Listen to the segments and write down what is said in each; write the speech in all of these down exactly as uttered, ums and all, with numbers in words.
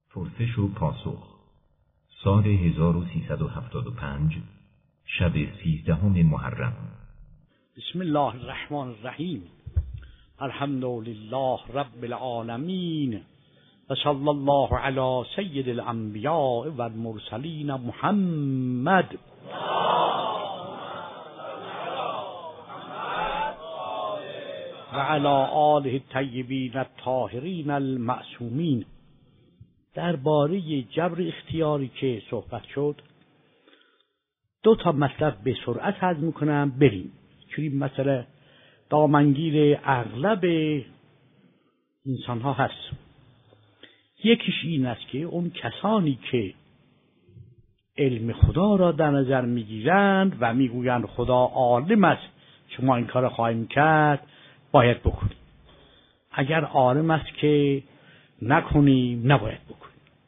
پرسش و پاسخ سال هزار و سیصد و هفتاد و پنج شب سیزدهم محرم. بسم الله الرحمن الرحیم. الحمد لله رب العالمین و صلی الله علی سید الانبیاء و المرسلین محمد و علی آله الطیبین الطاهرین المعصومین. درباره جبر اختیاری که صحبت شد دو تا مطلب به سرعت عرض میکنم بریم، چون این مسئله دامنگیر اغلب انسان ها هست. یکیش این است که اون کسانی که علم خدا را در نظر میگیرند و میگویند خدا عالم است، شما این کار خواهیم کرد باید بکنیم، اگر عالم است که نکنیم نباید بکنیم.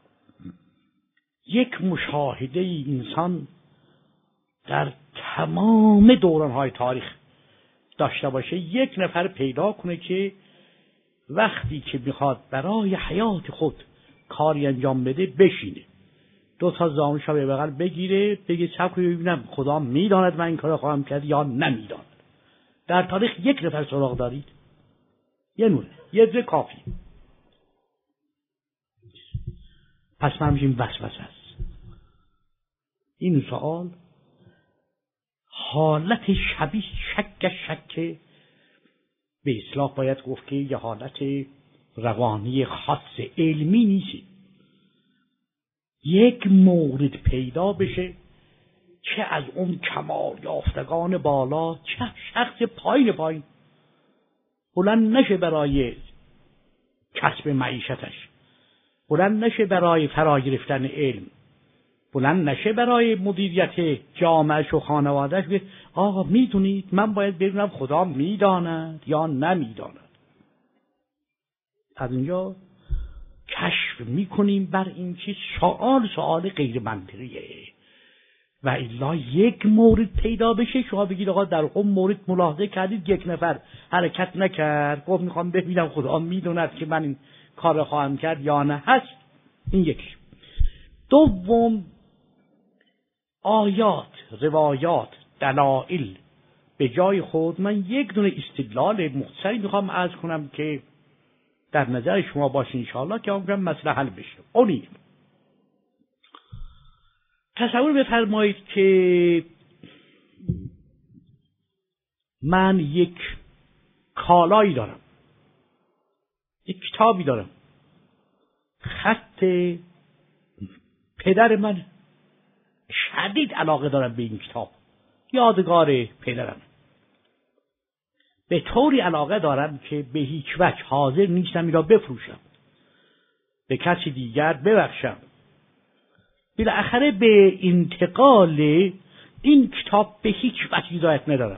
یک مشاهده انسان در تمام دوران‌های تاریخ داشته باشه، یک نفر پیدا کنه که وقتی که میخواد برای حیات خود کاری انجام بده بشینه، دو تا زانوش رو به بغل بگیره بگه صبر کنید ببینم خدا میداند من این کارو خواهم کرد یا نمیداند. در تاریخ یک نفر سراغ دارید؟ یه نوره، یه ذره کافی. پس من میشیم وسوسه است. این سوال حالت شبیه شک شک به اصطلاح باید گفت که یه حالت روانی خاص علمی نیست. یک مورد پیدا بشه چه از اون کمال یافتگان بالا چه شخص پایین پایین بلند نشه برای کسب معیشتش، بلند نشه برای فرا گرفتن علم، بلند نشه برای مدیریت جامعهش و خانوادهش، بگه آقا میدونید من باید ببینم خدا میداند یا نمیداند. از اینجا کشف میکنیم بر این که سوال سوال غیر منطقیه و الا یک مورد پیدا بشه شما بگید آقا در اون مورد ملاحظه کردید یک نفر حرکت نکرد گفت میخوام ببینم خدا میداند که من این کار خواهم کرد یا نه، هست. این یکی. دوم، آیات، روایات، دلائل به جای خود. من یک دونه استدلال مختصری میخوام عرض کنم که در نظر شما باشه انشاءالله که اون مسئله حل بشه. اونی تصور بفرمایید که من یک کالایی دارم، یک کتابی دارم، خط پدر من، شدید علاقه دارم به این کتاب، یادگار پدرم، به طوری علاقه دارم که به هیچ وجه حاضر نیستم این را بفروشم، به کسی دیگر ببخشم، بالاخره به انتقال این کتاب به هیچ وجه هدایت ندارم.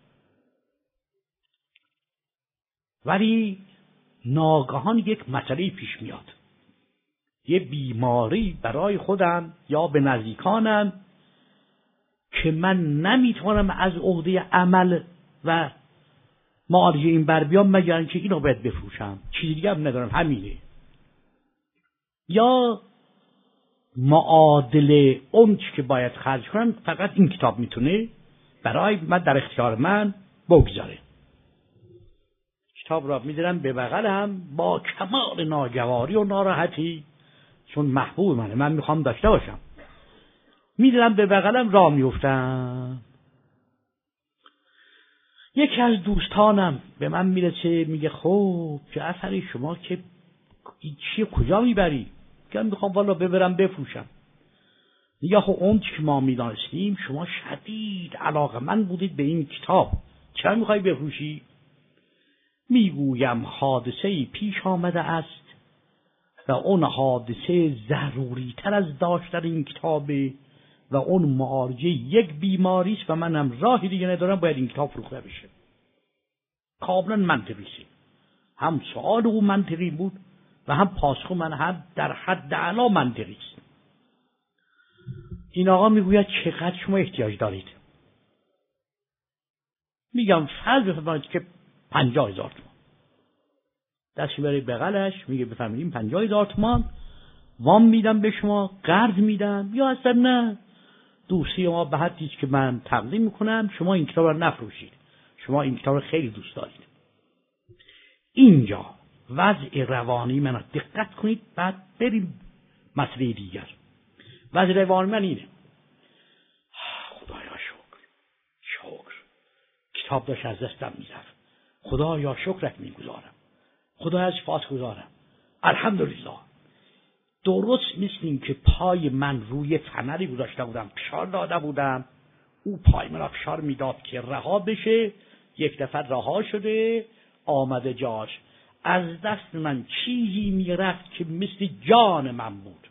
ولی ناگهان یک مسئله پیش میاد، یه بیماری برای خودم یا به نزدیکانم که من نمیتونم از عهده عمل و معالجه این بر بیام مگر اینکه اینو باید بفروشم، چیزی دیگه هم ندارم، همینه. یا معادل اون چی که باید خرج کنم فقط این کتاب میتونه برای من در اختیار من بگذاره. کتاب را میذارم به بغلم با کمال ناگواری و ناراحتی، چون محبوب منه، من میخوام داشته باشم، میذارم به بغلم، راه میفتم. یکی از دوستانم به من میرسه میگه خب جعفری شما که چیه کجا میبری؟ میگم میخوام والا ببرم بفروشم. میگه خب اون که ما میدانستیم شما شدید علاقه من بودید به این کتاب، چرا میخوای بفروشی؟ میگویم حادثه‌ای پیش آمده است و اون حادثه ضروری تر از داشتن این کتابه و اون معالجه یک بیماری است و منم راهی دیگه ندارم، باید این کتاب فروخته بشه. کاملا منطقی است. هم سوال او منطقی بود و هم پاسخ من هم در حد اعلا منطقی است. این آقا میگوید چقدر شما احتیاج دارید؟ میگم فرض بفرمایید که پنجاه هزار تومان. دستی برای بغلش میگه بفرمایید این پنجاه هزار تومان وام میدم به شما، قرض میدم، یا اصلا نه، دوستی ما به حدی که من تقدیم میکنم شما این کتاب رو نفروشید، شما این کتاب رو خیلی دوست دارید. اینجا وضع روانی من دقت کنید، بعد بریم مسئله دیگر. وضع روانی من اینه: خدایا شکر، شکر کتاب داشت از دستم میرفت، خدایا شکرت میگذارم، خدا از فاس گذارم، الحمدلله. درست مثل این که پای من روی فنری گذاشته بودم، فشار داده بودم، او پای من را فشار میداد که رها بشه. یک دفعه رها شده، آمده جاش. از دست من چیزی میرفت که مثل جان من بود،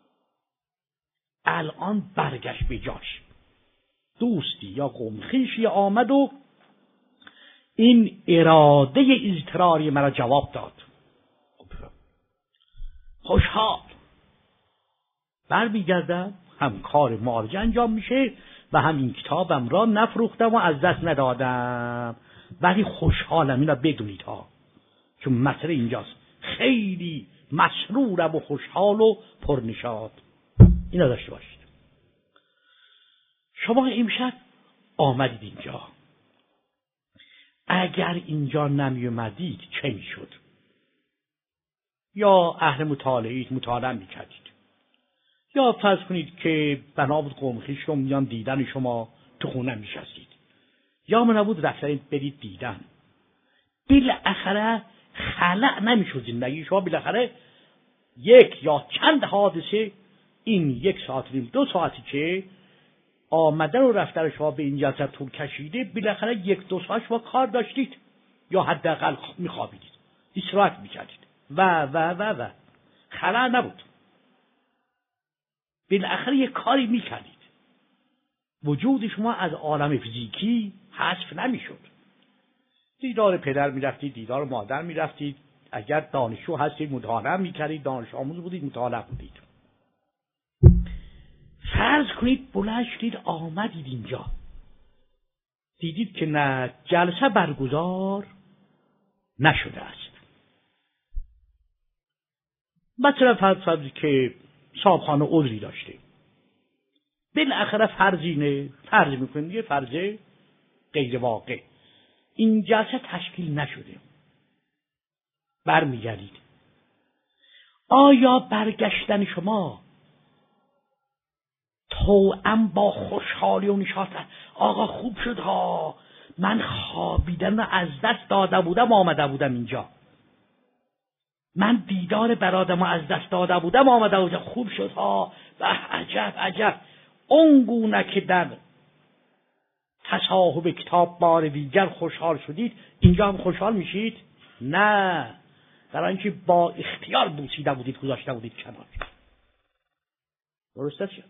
الان برگشت به جاش. دوستی یا قومخیشی آمد و این اراده اضطراری مرا جواب داد. خوشحال برمیگردم، هم کار معالجه انجام میشه و هم این کتابم را نفروختم و از دست ندادم، ولی خوشحالم. اینا بدونید ها، چون مسئله اینجاست. خیلی مسرورم و خوشحال و پرنشاط. اینا داشته باشید. شما امشب آمدید اینجا، اگر اینجا نمی اومدید چه میشد؟ یا اهل مطالعید مطالعه میکردید، یا فرض کنید که بنا بود قوم خویش رو میان دیدن شما تو خونه میشستید، یا من نبود رفتید برید دیدن. بالاخره خلأ نمیشد زندگی شما. بالاخره یک یا چند حادثه، این یک ساعت نیم دو ساعتی که آمدن و رفتن شما به این جلسه طول کشیده، بالاخره یک دو ساعت شما کار داشتید یا حداقل میخوابیدید، استراحت میکردید و و و و خلأ نبود. بالاخره یک کاری میکردید. وجود شما از عالم فیزیکی حذف نمیشد. دیدار پدر میرفتید، دیدار مادر میرفتید، اگر دانشجو هستید مطالعه میکردید، دانش آموز بودید مطالعه بودید. فرض کنید بلند شدید آمدید اینجا، دیدید که نه جلسه برگزار نشده است. مثلا فرض فرض که صاحبخانه عذری داشته، بالاخره فرضینه، فرض میکنیم یه فرض غیر واقع، این جلسه تشکیل نشده. برمیگردید، آیا برگشتن شما توأم با خوشحالی و نشاط، آقا خوب شد ها، من خوابیدن از دست داده بودم آمده بودم اینجا، من دیدار برادرم از دست داده بودم آمده بودم، خوب شد ها، و عجب عجب، اونگونه که در تصاحب کتاب بار دیگر خوشحال شدید اینجا هم خوشحال میشید؟ نه، در اینکه با اختیار بوسیده بودید، گذاشته بودید کنار. درسته چه؟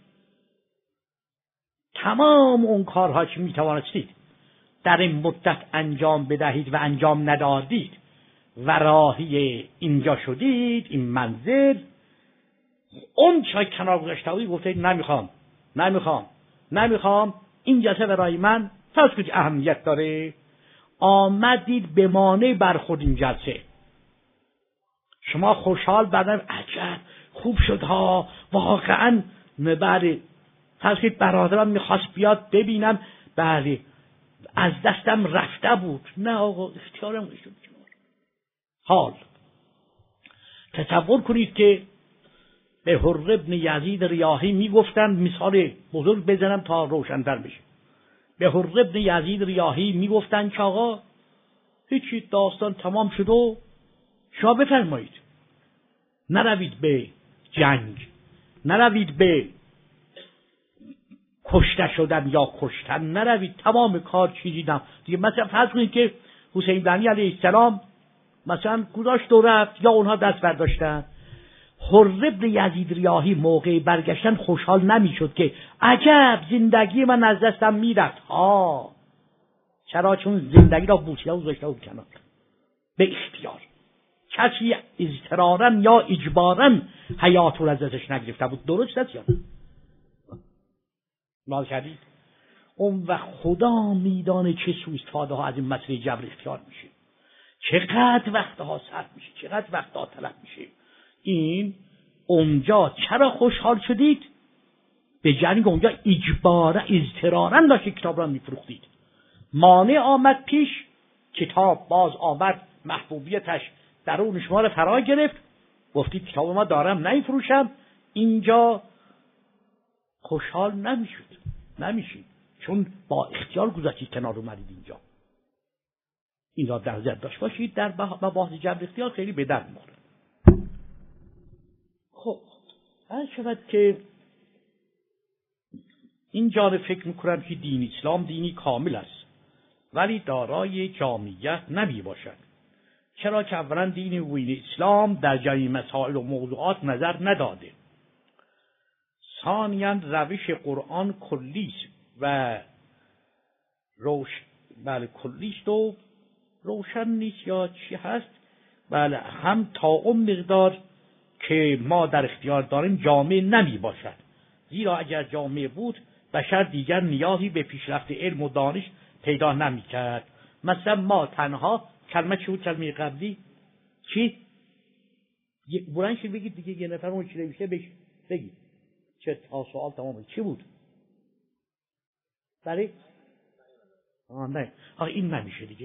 تمام اون کارها که میتوانستید در این مدت انجام بدهید و انجام ندادید و راهی اینجا شدید، این منزل، اون چای کنار گذاشته بودید، گفتید نمیخوام نمیخوام نمیخوام این جلسه برای من فرض کنید اهمیت داره، آمدید به مانع برخورد این جلسه. شما خوشحال بعدم عجب خوب شد ها، واقعا بله، فرض کنید برادرم میخواست بیاد ببینم، بله از دستم رفته بود، نه آقا اختیارم نشد. حال تصور کنید که به حر ابن یزید ریاحی میگفتند، مثال بزرگ بزنم تا روشن‌تر بشه، به حر ابن یزید ریاحی میگفتند که آقا هیچی، داستان تمام شد و شما بفرمایید، نروید به جنگ، نروید به کشته شدن یا کشتن، نروید، تمام کار چیزی نم دیگه. مثلا فرض کنید که حسین بنی علیه السلام مثلا گذاشت و رفت، یا اونها دست برداشتن. حر ابن یزید ریاحی موقع برگشتن خوشحال نمیشد که عجب زندگی من از دستم میرفت. ها چرا؟ چون زندگی را بوسیده و گذاشته بود کنار، به اختیار. کسی اضطرارا یا اجبارا حیات رو از دستش نگرفته بود. درست است یا مال کردید؟ اون و خدا میدانه چه سوء استفاده ها از این مسئله جبر اختیار میشه، چقدر وقتها صرف میشه، چقدر وقتها طلب میشه. این اونجا چرا خوشحال شدید؟ به جنگ اونجا اجبارا اضطرارا داشتید کتاب را میفروختید. مانع آمد پیش، کتاب باز آمد، محبوبیتش درون شما را فرا گرفت، گفتید کتاب ما دارم نمیفروشم. اینجا خوشحال نمیشد، نمیشید، چون با اختیار گذاشتید کنار اومدید اینجا. این را در ذهن داشت باشید، در مباحث جبر اختیار خیلی به درد می‌خوره. خب هر شود که این جانب فکر میکنم که دین اسلام دینی کامل است ولی دارای جامعیت نمی باشد. چرا که اولا دین وین اسلام در جمعی مسائل و موضوعات نظر نداده. ثانیاً روش قرآن کلیست و روش بله کلیست و روشن نیست یا چی هست. بله هم تا اون مقدار که ما در اختیار داریم جامع نمی باشد، زیرا اگر جامع بود بشر دیگر نیازی به پیشرفت علم و دانش پیدا نمی کرد. مثلا ما تنها کلمه چی بود؟ کلمه قبلی چی؟ بلند شید بگید دیگه، یه نفر اون چی نوشته بگید بگید چه تا سوال تمام بود. چی بود؟ بله؟ آه نه آه این نمیشه دیگه.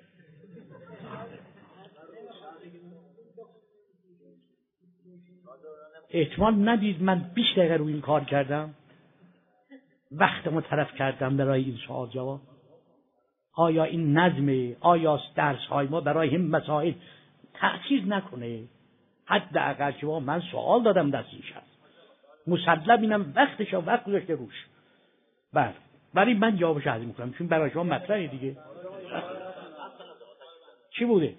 احتمال ندید من بیست دقیقه روی این کار کردم، وقتمو تلف کردم برای این سوال جواب. آیا این نظمه، آیا درس های ما برای این مسائل تأثیر نکنه؟ حداقل شما من سوال دادم دستیش هست، مسلم اینم وقتش وقت گذاشته روش. بله ولی من جوابش عرض میکنم چون برای شما مطرحه دیگه. چی بوده؟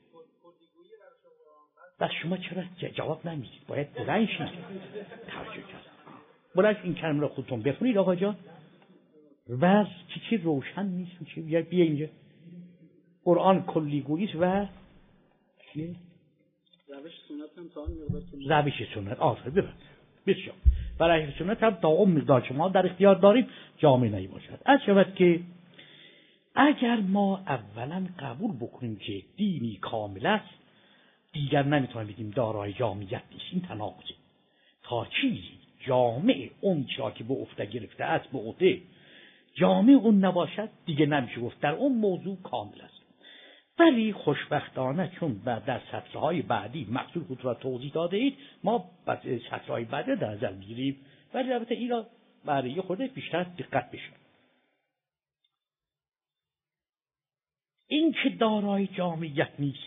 بس شما چرا جواب نمیدید؟ باید بلند شید. توجه کرد. بلند این کلمه رو خودتون بخونید آقا جان. و چی چی روشن نیست چی بیا بیا اینجا. قرآن کلیگویی است و چی؟ روش سنت هم تا اون مقدار روش سنت آفر ببر. بسیار. برای سنت هم تا اون مقدار شما در اختیار داریم جامعه نمی باشد. از شود که اگر ما اولا قبول بکنیم که دینی کامل است، دیگر نمیتونیم بگیم دارای جامعیت نیست. این تناقضه. تا چیزی جامعه اون چرا که به عهده گرفته است به عهده جامعه اون نباشد دیگه نمیشه گفت در اون موضوع کامل است. ولی خوشبختانه چون در سطرهای بعدی مقصود خود را توضیح داده اید، ما سطرهای بعدی در نظر میگیریم، ولی البته این را برای یه خورده بیشتر دقت بشه. این که دارای جامعیت نیست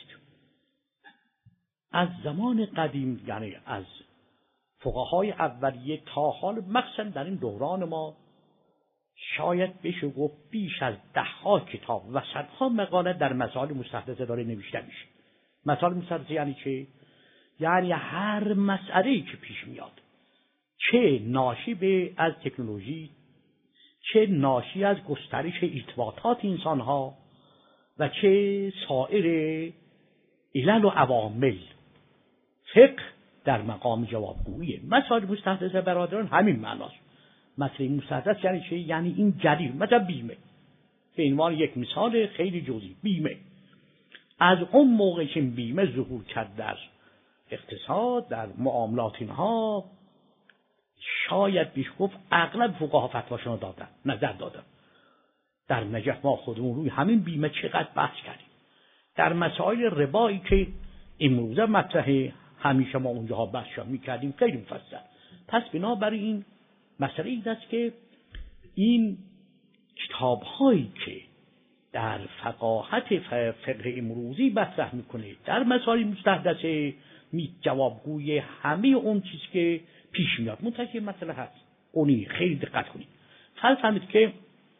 از زمان قدیم، یعنی از فقهای اولیه تا حال مخصوصا در این دوران ما شاید بشه گفت بیش از ده ها کتاب و صدها مقاله در مسائل مستحدثه داره نوشته میشه. مسائل مستحدثه یعنی چه؟ یعنی هر مسئله‌ای که پیش میاد، چه ناشی به از تکنولوژی، چه ناشی از گسترش ارتباطات انسانها و چه سایر علل و عوامل، فقه در مقام جوابگویی. مسائل مستحدثه برادران همین معناست. مسئله مستحدث یعنی چه؟ یعنی این جدید، مثلا بیمه، به عنوان یک مثال خیلی جزئی. بیمه از اون موقع که بیمه ظهور کرد در اقتصاد، در معاملات اینها، شاید بیش گفت اغلب فقها فتواشون دادن، نظر دادن. در نجف ما خودمون روی همین بیمه چقدر بحث کردیم. در مسائل ربایی که امروزه مطرحه همیشه ما اونجاها بحث می‌کردیم خیلی مفصل. پس بنابراین این مسئله این است که این کتاب‌هایی که در فقاهت فقه امروزی مطرح می‌کنه در مسائل مستحدثه می جوابگوی همه اون چیزی که پیش میاد. منتهی مسئله هست اونی خیلی دقت کنید. فرض کنید که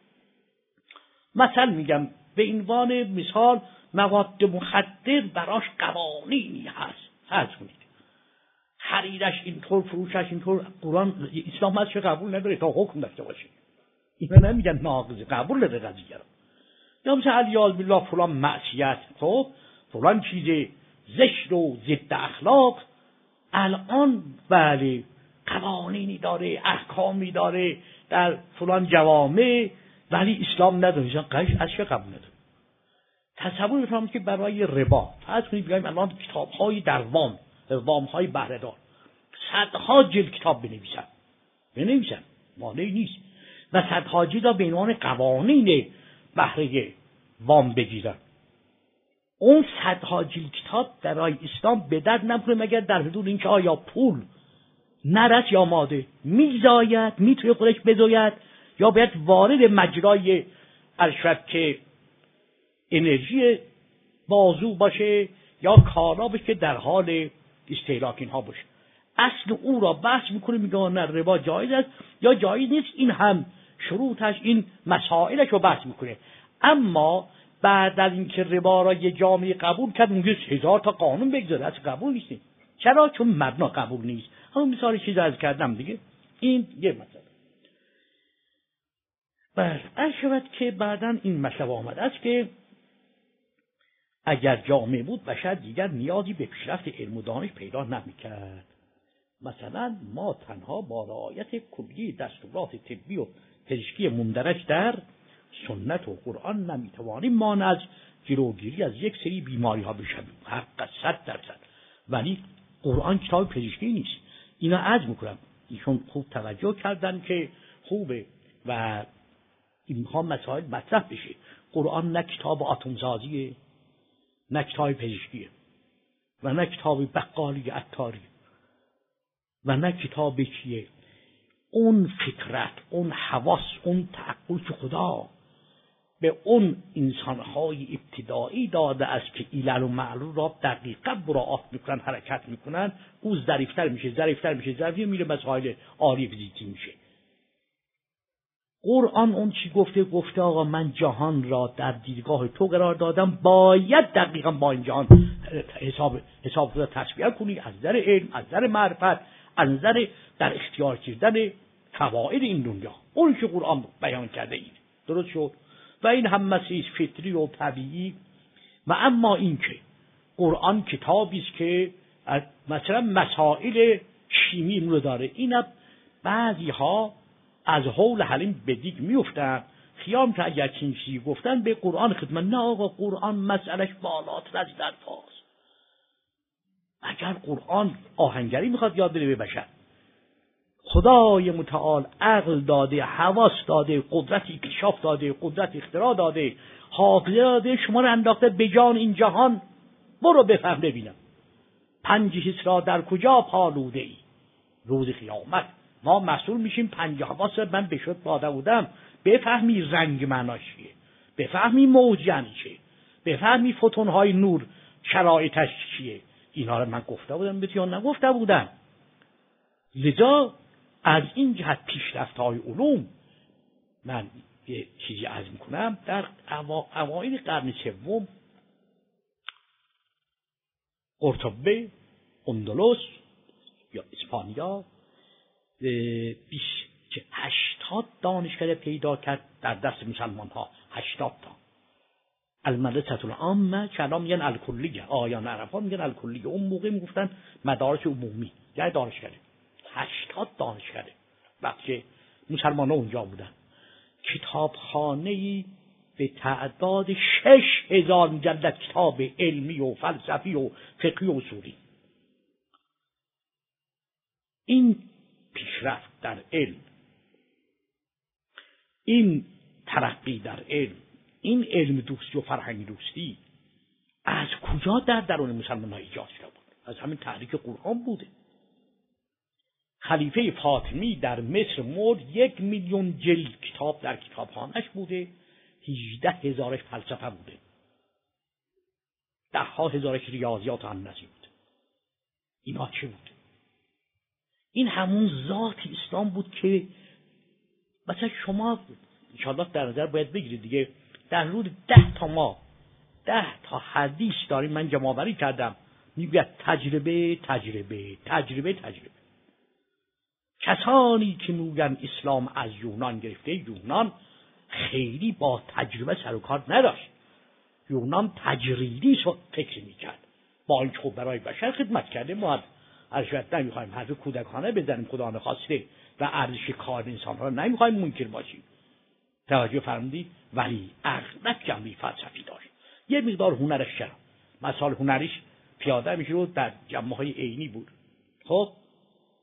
مثلا میگم به عنوان مثال مواد مخدر براش قوانینی هست. فرض کنید خریدش اینطور، فروشش اینطور. قرآن اسلام از چه قبول نداره تا حکم داشته باشه. اینا نمیگن ناقض، قبول داره قضیه رو. یا مثلا علیاذ بالله فلان معصیت، خب فلان چیز زشت و ضد اخلاق الان بله قوانینی داره، احکامی داره در فلان جوامع، ولی اسلام نداره. قش از چه قبول نداره؟ تصور می‌کنم که برای ربا فرض کنید بگیم الان کتاب‌های در وام، وام‌های بهره‌دار صدها جلد کتاب بنویسن بنویسن مانعی نیست و صدها جلد را به عنوان قوانین بهره وام بگیرن. اون صدها جلد کتاب در راه اسلام به درد نمیخوره مگر در حدود اینکه آیا پول نرس یا ماده میزاید میتونه خودش بزاید یا باید وارد مجرای ارشد که انرژی بازو باشه یا کالا باشه که در حال استهلاک اینها باشه. اصل او را بحث میکنه، میگه نه ربا جایز است یا جایز نیست، این هم شروطش این مسائلش رو بحث میکنه. اما بعد از اینکه ربا را یه جامعه قبول کرد میگه هزار تا قانون بگذاره، از قبول نیست. چرا؟ چون مبنا قبول نیست. همون مثال چیز از کردم دیگه. این یه مسئله. بله، عرض شود که بعداً این مسئله آمده است که اگر جامعه بود بشر دیگر نیازی به پیشرفت علم و دانش پیدا نمی‌کرد. مثلا ما تنها با رعایت کلی دستورات طبی و پزشکی مندرج در سنت و قرآن نمیتوانیم ما از جلوگیری از یک سری بیماری ها بشویم. حق صد درصد. ولی قرآن کتاب پزشکی نیست. اینا عرض میکنم ایشون خوب توجه کردن که خوبه و اینها مسائل مطرح بشه. قرآن نه کتاب آتم‌سازیه، نه کتاب پزشکیه و نه کتاب بقالی عطاری و نه کتاب چیه. اون فطرت، اون حواس، اون تعقل که خدا به اون انسانهای ابتدایی داده است که علل و معلول را دقیقا مراعات میکنن، حرکت میکنن، او ظریفتر میشه ظریفتر میشه ظریفتر میره مسائل عالی فیزیکی میشه. قرآن اون چی گفته؟ گفته آقا من جهان را در دیدگاه تو قرار دادم، باید دقیقا با این جهان حساب حساب خود تشبیه کنی، از نظر علم، از نظر معرفت، از نظر در اختیار کردن فواید این دنیا. اون که قرآن بیان کرده این درست شد و این هم مسیح فطری و طبیعی. و اما این که قرآن کتابی است که مثلا مسائل شیمی رو داره، اینا بعضی ها از حول حلیم به دیگ میفتن خیام که اگر چین چیزی گفتن به قرآن خدمت. نه آقا، قرآن مسئلهش بالاتر از در فاز. اگر قرآن آهنگری میخواد یاد بده به بشر، خدای متعال عقل داده، حواس داده، قدرت اکتشاف داده، قدرت اختراع داده، حافظه داده، شما رو انداخته به جان این جهان. برو بفهم ببینم پنج حس را در کجا پالوده ای. روز قیامت ما مسئول میشیم. پنج حواس من به شد باده بودم، بفهمی رنگ معناش چیه، بفهمی موج یعنی چیه، بفهمی فوتونهای نور شرایطش چیه. اینا رو من گفته بودم بهت یا نگفته بودم؟ لذا از این جهت پیشرفت‌های علوم من یه چیزی عرض میکنم. در اوایل قرن سوم قرطبه اندلس یا اسپانیا بیش هشتاد دانشکده پیدا کرد در دست مسلمان ها. هشتاد تا المدرسه العامه که الان میگن الکلیه، آیان عرفا میگن الکلیه، اون موقع میگفتن مدارس عمومی یعنی دانشکده. هشتاد دانشکده وقتی مسلمان ها اونجا بودن. کتابخانه‌ای به تعداد شش هزار مجلد کتاب علمی و فلسفی و فقهی و اصولی. این پیشرفت در علم، این ترقی در علم، این علم دوستی و فرهنگ دوستی از کجا در درون مسلمان ها ایجاد شده بود؟ از همین تحریک قرآن بوده. خلیفه فاطمی در مصر مرد، یک میلیون جلد کتاب در کتابخانه‌اش بوده، هجده هزارش فلسفه بوده، ده ها هزارش ریاضیات و هندسه بود. اینا چه بود؟ این همون ذات اسلام بود که مثلا شما انشاءالله در نظر باید بگیرید دیگه. در حدود ده تا ما ده تا حدیث داریم، من جمع‌آوری کردم، میگه تجربه تجربه تجربه تجربه. کسانی که میگن اسلام از یونان گرفته، یونان خیلی با تجربه سر و کار نداشت. یونان تجریدی فکر میکرد، با اینکه خب برای بشر خدمت کرده. ما ارشد نمیخوایم حرف کودکانه بزنیم، خدا نخواسته، و ارزش کار انسان ها نمیخوایم منکر باشیم. توجه فرمودی؟ ولی اغلب جنبه فلسفی داشت. یه مقدار هنرش چرا مثال هنریش پیاده میشه رو در جنبه های عینی بود. خب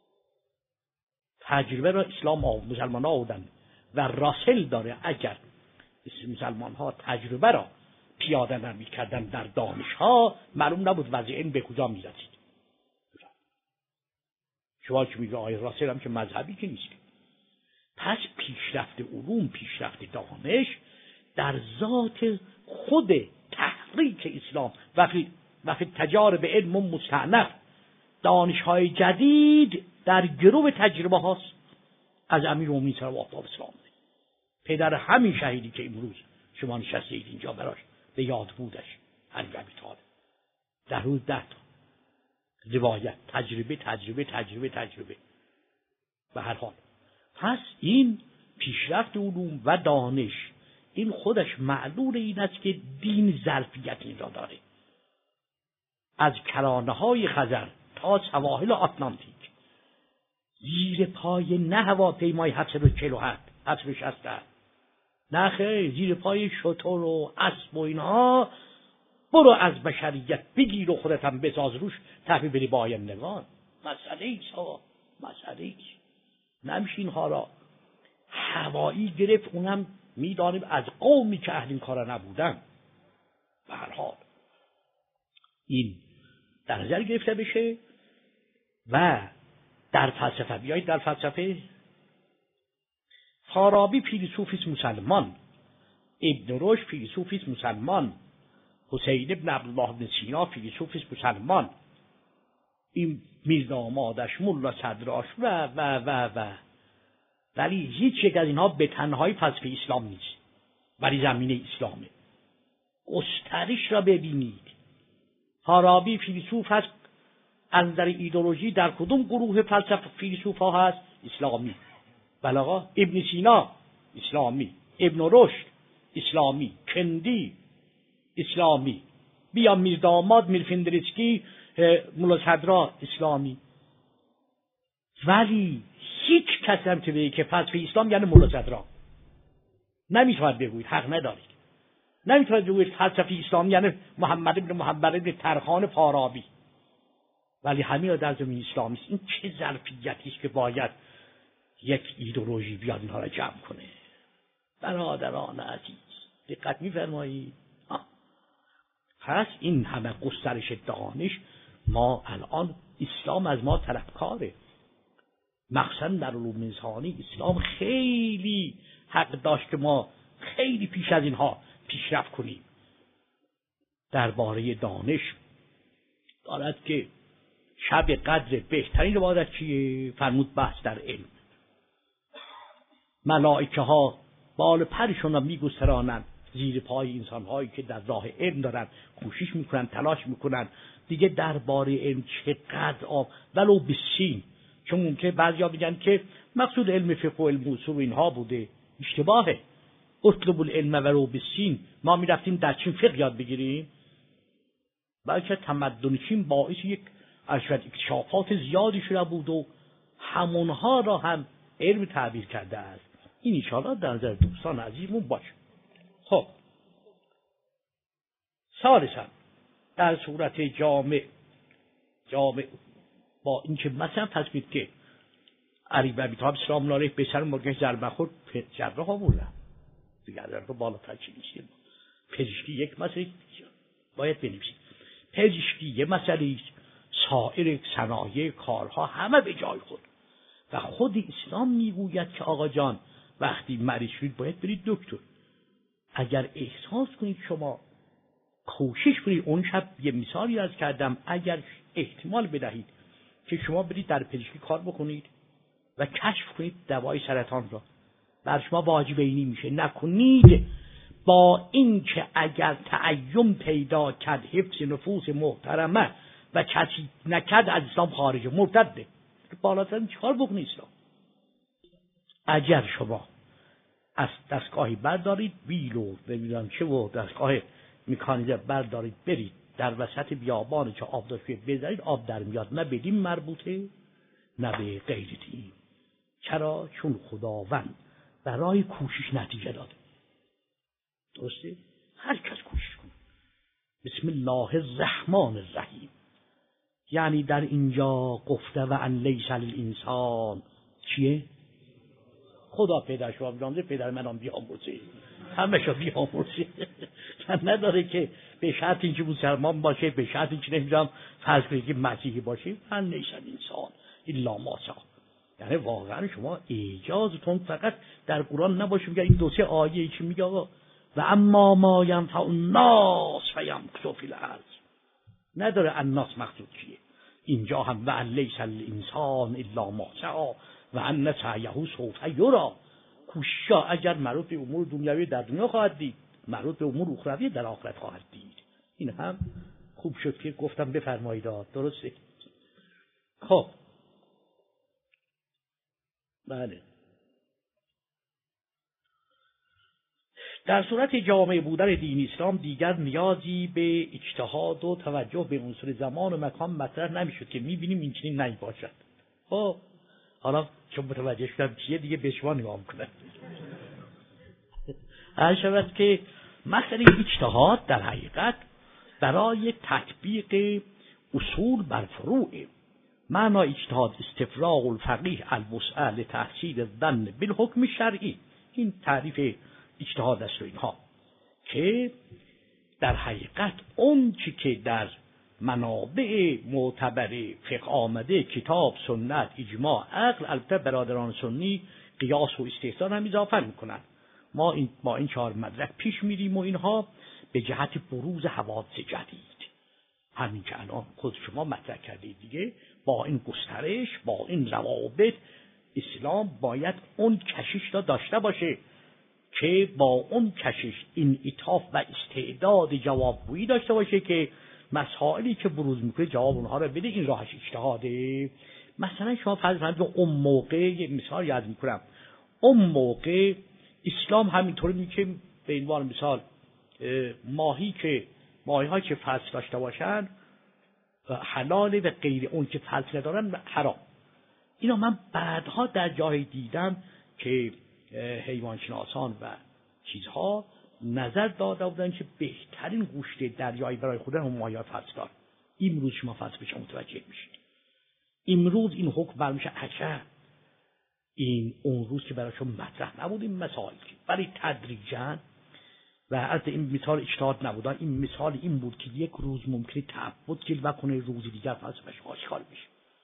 تجربه را اسلام ها مسلمان ها آوردن و راسل داره. اگر مسلمان ها تجربه را پیاده نمی کردن در دانش ها، معلوم نبود وضع علم به کجا می رسید. شما که میگه آیه راسل هم که مذهبی که نیست. پس پیشرفت علوم، پیشرفت دانش در ذات خود تحریک اسلام وقتی وقتی تجارب علم مستعنف، دانش های جدید در گروه تجربه هاست از امیرالمومنین صلوات الله علیه و پدر همین شهیدی که امروز شما نشستید اینجا براش به یاد بودش، علی بن ابی طالب. در روز ده تا روایت، تجربه تجربه تجربه تجربه به هر حال. پس این پیشرفت علوم و دانش این خودش معلول این است که دین ظرفیت این را داره. از کرانه های خزر تا سواحل آتلانتیک، زیر پای نه هواپیمای هفتصد و چهل و هفت هفتصد و شصت نه خیر، زیر پای شتر و اسب و اینها. برو از بشریت بگیر و خودت هم بساز روش، تحویل بدی با آیندگان. مسئله ایست ها، مسئله ایست. نمیشه اینها را هوایی گرفت. اونم میدانیم از قومی که اهل این کارا نبودن. به هر حال این در نظر گرفته بشه. و در فلسفه بیایید، در فلسفه فارابی فیلسوفیست مسلمان، ابن رشد فیلسوفیست مسلمان، حسین ابن عبدالله ابن سینا فیلسوفیست مسلمان، این میردامادش ملا صدراش و و و و ولی هیچ یک از اینها به تنهایی فلسفه اسلام نیست، ولی زمینه اسلامه. گسترش را ببینید. فارابی فیلسوف هست از نظر ایدئولوژی در کدوم گروه فلسفه فیلسوف ها هست؟ اسلامی. بلاغا ابن سینا اسلامی، ابن رشد اسلامی، کندی اسلامی، بیا میرداماد میرفندرسکی ملا صدرا اسلامی. ولی هیچ کس هم که بگه که فلسفه اسلام یعنی ملا صدرا نمیتواند بگوید، حق ندارید. نمیتواند بگوید فلسفه اسلام یعنی محمد ابن محمد ابن ترخان فارابی. ولی همین در زمین اسلامی است. این چه ظرفیتی است که باید یک ایدئولوژی بیاد اینها را جمع کنه. برادران عزیز دقت می‌فرمایید. پس این همه گسترش دانش، ما الان اسلام از ما طلبکاره. مخصوصا در علوم انسانی اسلام خیلی حق داشت که ما خیلی پیش از اینها پیشرفت کنیم. درباره دانش دارد که شب قدر بهترین عبادت چیه؟ فرمود بحث در علم. ملائکه ها بال پرشون را میگسترانند زیر پای انسان هایی که در راه علم دارن کوشش میکنن، تلاش میکنن. دیگه درباره علم چقدر آب ولو بسین، چون ممکنه بعضیا بگن که مقصود علم فقه و علم اصول اینها بوده. اشتباهه. اطلب العلم ولو بسین. ما میرفتیم در چین فقه یاد بگیریم، بلکه تمدن چین باعث یک اشد اکتشافات زیادی شده بود و همونها را هم علم تعبیر کرده است. این ان شاءالله در نظر دوستان عزیزمون باشه. خب ثالثاً در صورت جامع جامع با اینکه مثلا تصویر که علی بن ابی طالب سلام الله علیه به سر مرگش ضربه خورد، جراح آوردن دیگه در رو بالاتر چی نیست. پزشکی یک مسئله باید بنویسید. پزشکی یک مسئله است، سایر صنایع کارها همه به جای خود. و خود اسلام میگوید که آقا جان وقتی مریض شدید باید برید دکتر. اگر احساس کنید شما کوشش کنید، اون شب یه مثالی از کردم، اگر احتمال بدهید که شما برید در پزشکی کار بکنید و کشف کنید دوای سرطان را، بر شما واجب اینی میشه. نکنید با اینکه اگر تعیم پیدا کرد حفظ نفوس محترمه و کسی نکرد از اسلام خارجه، مرتده. بالاتر چیکار بکنید اسلام؟ اگر شما از دستگاهی بردارید ویلو نمیدونم چه و دستگاه مکانیزه بردارید برید در وسط بیابان چه آب داشته بذارید، آب در میاد. نه بدین مربوطه نه به غیر دین. چرا؟ چون خداوند برای کوشش نتیجه داده. درسته؟ هر کس کوشش کنه. بسم الله الرحمن الرحیم. یعنی در اینجا گفته و ان لیس للانسان چیه؟ خدا پدر شما بیامرزه، پدر منم بیامرزه، همه شو بیامرزه. نداره که به شرط اینکه مسلمان باشه، به شرط اینکه نمیدونم فرض کنید که مسیحی باشه. من نیستم انسان الا ما شاء. یعنی واقعا شما اجازتون فقط در قرآن نباشه میگه این دو سه آیه چی میگه آقا و اما ما ینفع الناس فیمکث فی الارض، نداره الناس مقصود کیه. اینجا هم و لیس الانسان الا ما سعی و ان سعیه سوف یری. کوشا اگر مربوط به امور دنیوی در دنیا خواهد دید، مربوط به امور اخروی در آخرت خواهد دید. این هم خوب شد که گفتم بفرمایید. درسته؟ خب بله، در صورت جامع بودن دین اسلام دیگر نیازی به اجتهاد و توجه به عنصر زمان و مکان مطرح نمیشد که میبینیم این چنین نمی باشد. خب حالا چون متوجه شدم چیه دیگه به شما نگاه میکنم. هر شود که مسئله اجتهاد در حقیقت برای تطبیق اصول بر فروع. معنا اجتهاد استفراغ الفقیه الوسع لتحصیل الظن بالحکم شرعی. این تعریف اجتهاد است و اینها که در حقیقت اون چی که در منابع معتبر فقه آمده، کتاب، سنت، اجماع، عقل، البته برادران سنی قیاس و استحسان هم اضافه میکنن. ما این با این چهار مدرک پیش میریم و اینها به جهت بروز حوادث جدید، همین که الان خود شما مطرح کردید دیگه، با این گسترش، با این روابط، اسلام باید اون کشش را داشته باشه که با اون کشش این انعطاف و استعداد جوابگویی داشته باشه که مسائلی که بروز میکنه جواب اونها رو بده. این راهش اجتهاده. مثلا شما فرض کنید اون موقع یه مثال یاد میکنم، اون موقع اسلام همینطوری میگه که به عنوان مثال ماهی که ماهی ها که فصل داشته باشن حلاله و غیر اون که فصل ندارن حرام. اینا من بعدها در جای دیدم که حیوانشناسان و چیزها نظر داده بودن که بهترین گوشت دریایی برای خودن هم ماهی ها فصل دار. امروز شما فصل بشه متوجه میشید. امروز این حکم برمیشه عجب، این اون روز که برایشون مطرح نبود این مسائل، ولی تدریجاً و از این مثال اجتهاد نبودن، این مثال این بود که یک روز ممکنه تعبد جلوه کنه، روز دیگر فلسفه‌اش آشکار بشه.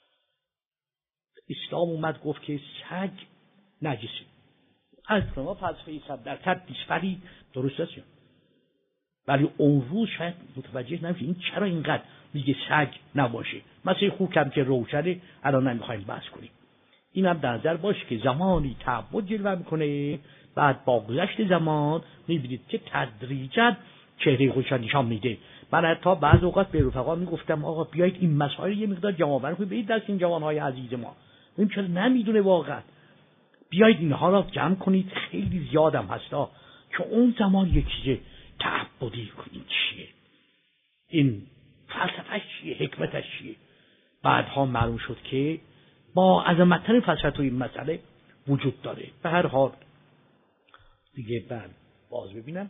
اسلام اومد گفت که سگ نجسه. از ما فلسفه صد درصد نیست ولی درست است، ولی اون روز شاید متوجه نمیشه این چرا اینقدر میگه سگ نباشه. مثلا خوکم که روشنه الان نمیخوایم بحث کنیم. این هم در نظر باشه که زمانی تعبد جلوه میکنه، بعد با گذشت زمان میبینید که تدریجاً چهره خودش نشان میده. من حتی بعض اوقات به رفقا میگفتم آقا بیایید این مسائل یه مقدار جمع کنید، برید دست این جوانهای عزیز ما، این چرا نمیدونه واقعا، بیایید اینها را جمع کنید. خیلی زیادم هستا که اون زمان یک چیز تعبدی این چیه، این فلسفه‌اش چیه، حکمتش چیه. بعدها معلوم شد که با عظمت‌ترین فلسفه تو این مسئله وجود داره. به هر حال دیگه بعد باز ببینم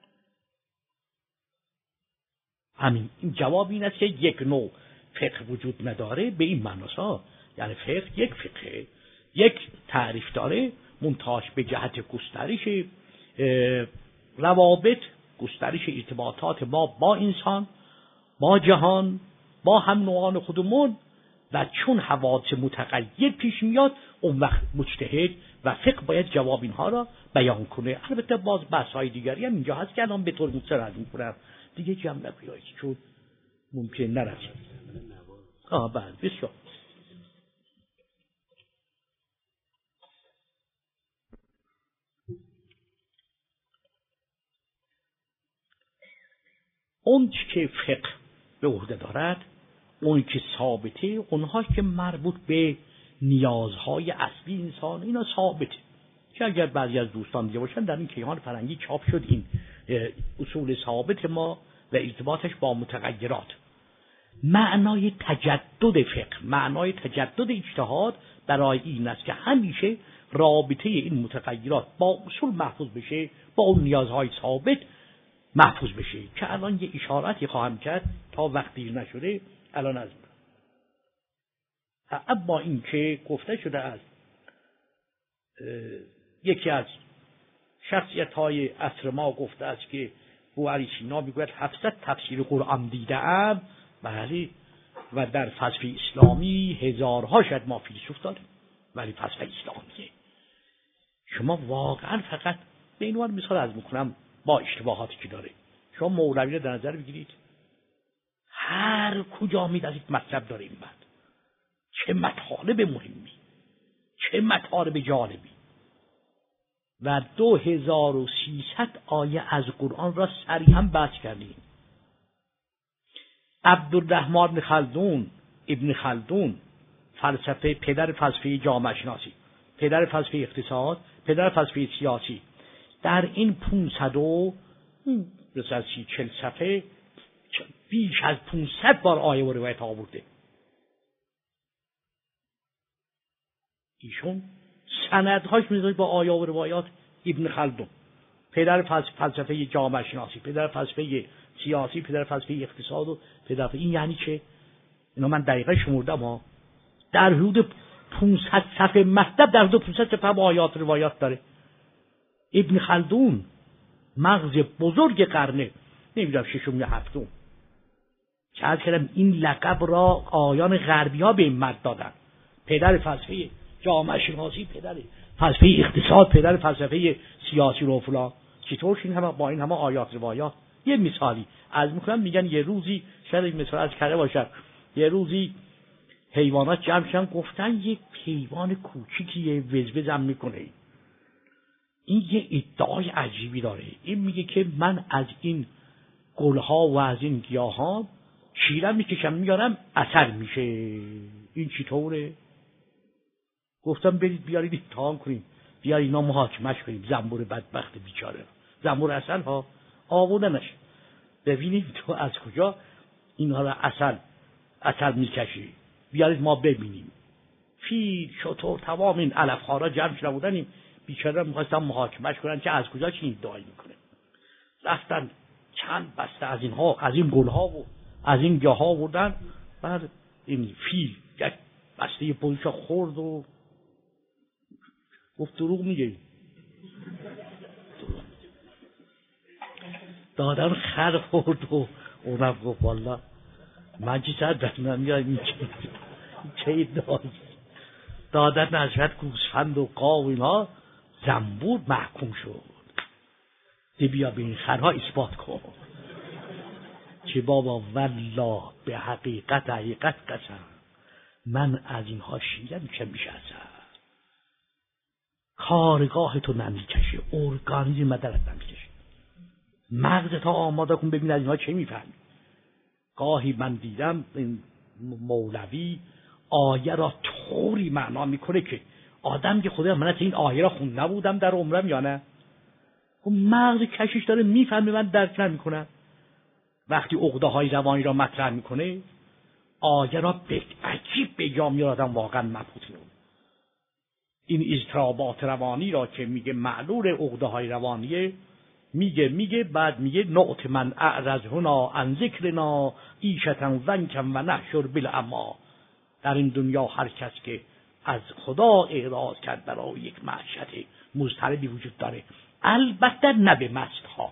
همین این جواب این است که یک نوع فقه وجود نداره به این معناست، یعنی فقه یک فقه یک تعریف داره منتاج به جهت گسترش روابط، گسترش ارتباطات ما با انسان، با جهان، با هم نوعان خودمون، و چون حوادث متغیر پیش میاد اون وقت مجتهد و فقه باید جواب اینها را بیان کنه. البته باز بحث‌های دیگری هم اینجا هست که الان به طور مختصر از می‌کنم دیگه جمع نکنید چون ممکن نرسید. آه بله بسیار. اون که فقه به عهده دارد، اون که ثابته، اونها که مربوط به نیازهای اصلی انسان، اینا ثابته که اگر بعضی از دوستان دیگه باشن در این کیهان فرنگی چاپ شد این اصول ثابت ما و ارتباطش با متغیرات. معنای تجدد فقه، معنای تجدد اجتهاد برای این است که همیشه رابطه این متغیرات با اصول محفوظ بشه، با اون نیازهای ثابت محفوظ بشه که الان یه اشاراتی خواهم کرد تا وقتی نشده الان از اما این که گفته شده است یکی از شخصیت‌های عصر ما گفته است که بوعلی سینا میگوید هفتصد تفسیر قرآن دیده‌ام. بله، و در فلسفه اسلامی هزارها شاید ما فیلسوف داریم، ولی فلسفه اسلامیه شما واقعا فقط به این عنوان مثال از میکنم با اشتباهاتی که داره. شما مولوی رو در نظر بگیرید، هر کجا می‌دازید مطلب داره. این بعد چه مطالب مهمی، چه مطالب جالبی، و دو هزار و سیصد آیه از قرآن را صریحاً بحث کردیم. عبدالرحمن ابن خلدون ابن خلدون فلسفه، پدر فلسفه جامعه شناسی، پدر فلسفه اقتصاد، پدر فلسفه سیاسی، در این پانصد و سی چل صفحه بیش از پانصد بار آیه و روایت آورده. ایشون سندهاش میذاره با آیه و روایات. ابن خلدون پدر فلسفه جامعه شناسی، پدر فلسفه سیاسی، پدر فلسفه اقتصاد و پدر. این یعنی چه؟ اینا من دقیقه شمردم ها. در حدود پانصد صفحه مطلب، در حدود پانصد صفحه با آیات روایات داره. ابن خلدون مغز بزرگ قرنه، نمیدونم ششم یا هفتم، که از کردم این لقب را آیان غربی ها به این مرد دادن. پدر فلسفه جامعه شناسی، پدر فلسفه اقتصاد، پدر فلسفه سیاسی رو فلان. چطور این همه با این همه آیات روایات؟ یه مثالی از میکنم، میگن یه روزی، شاید این مثال از کرده باشد، یه روزی حیوانات جمع شدن، گفتن یک حیوان کوچیکی وزوزم میکنه. این یه ادعای عجیبی داره. این میگه که من از این گلها و از این گیاهان شیرم میکشم میارم اثر میشه. این چطوره؟ گفتم برید بیارید امتحان کنیم، بیارید اینا محاکمش کنیم. زنبور بدبخت بیچاره، زنبور اصل ها آوردنش، ببینید تو از کجا اینها را اصل اصل میکشی، بیارید ما ببینیم. فیل، شتر، تمام این علف ها را جمع شده بودن، بیچاره میخواستن محاکمش کنن که از کجا چی ادعایی میکنه. رفتن چند بسته از اینها، از این گلها و از این گیاها آوردن. بعد این فیل یک بسته پوزش خورد و گفت دروغ میگه. دادن خر خورد و اونم گفت والا من چی سر دستم میاد چه ادعایی. دادن نزد گوسفند و قاو اینا، زنبور محکوم شد. دی بیا به این خرها اثبات کن. چه بابا والله به حقیقت حقیقت قسم من از اینها شیرم که میشه اصلا کارگاه تو نمیکشه، ارگانیزم مدرت نمیکشه، مغزت ها آماده کن ببین از اینها چه میفهمی. گاهی من دیدم این مولوی آیه را طوری معنا میکنه که آدم که خدا من این آیه را خون نبودم در عمرم یا نه، و مغز کشش داره میفهمه من درک نمیکنم. وقتی عقده های روانی را مطرح میکنه آیه را به عجیب به جا میارادم، واقعا مبهوت میمونه. این اضطرابات روانی را که میگه معلول عقده های روانیه، میگه میگه بعد میگه نعت من اعرض هنا عن ذکرنا عیشة ضنکا و نحشر بالاعمی. در این دنیا هر کس که از خدا اعراض کرد برای یک معیشت مضطربی وجود داره، البته نه به مست ها.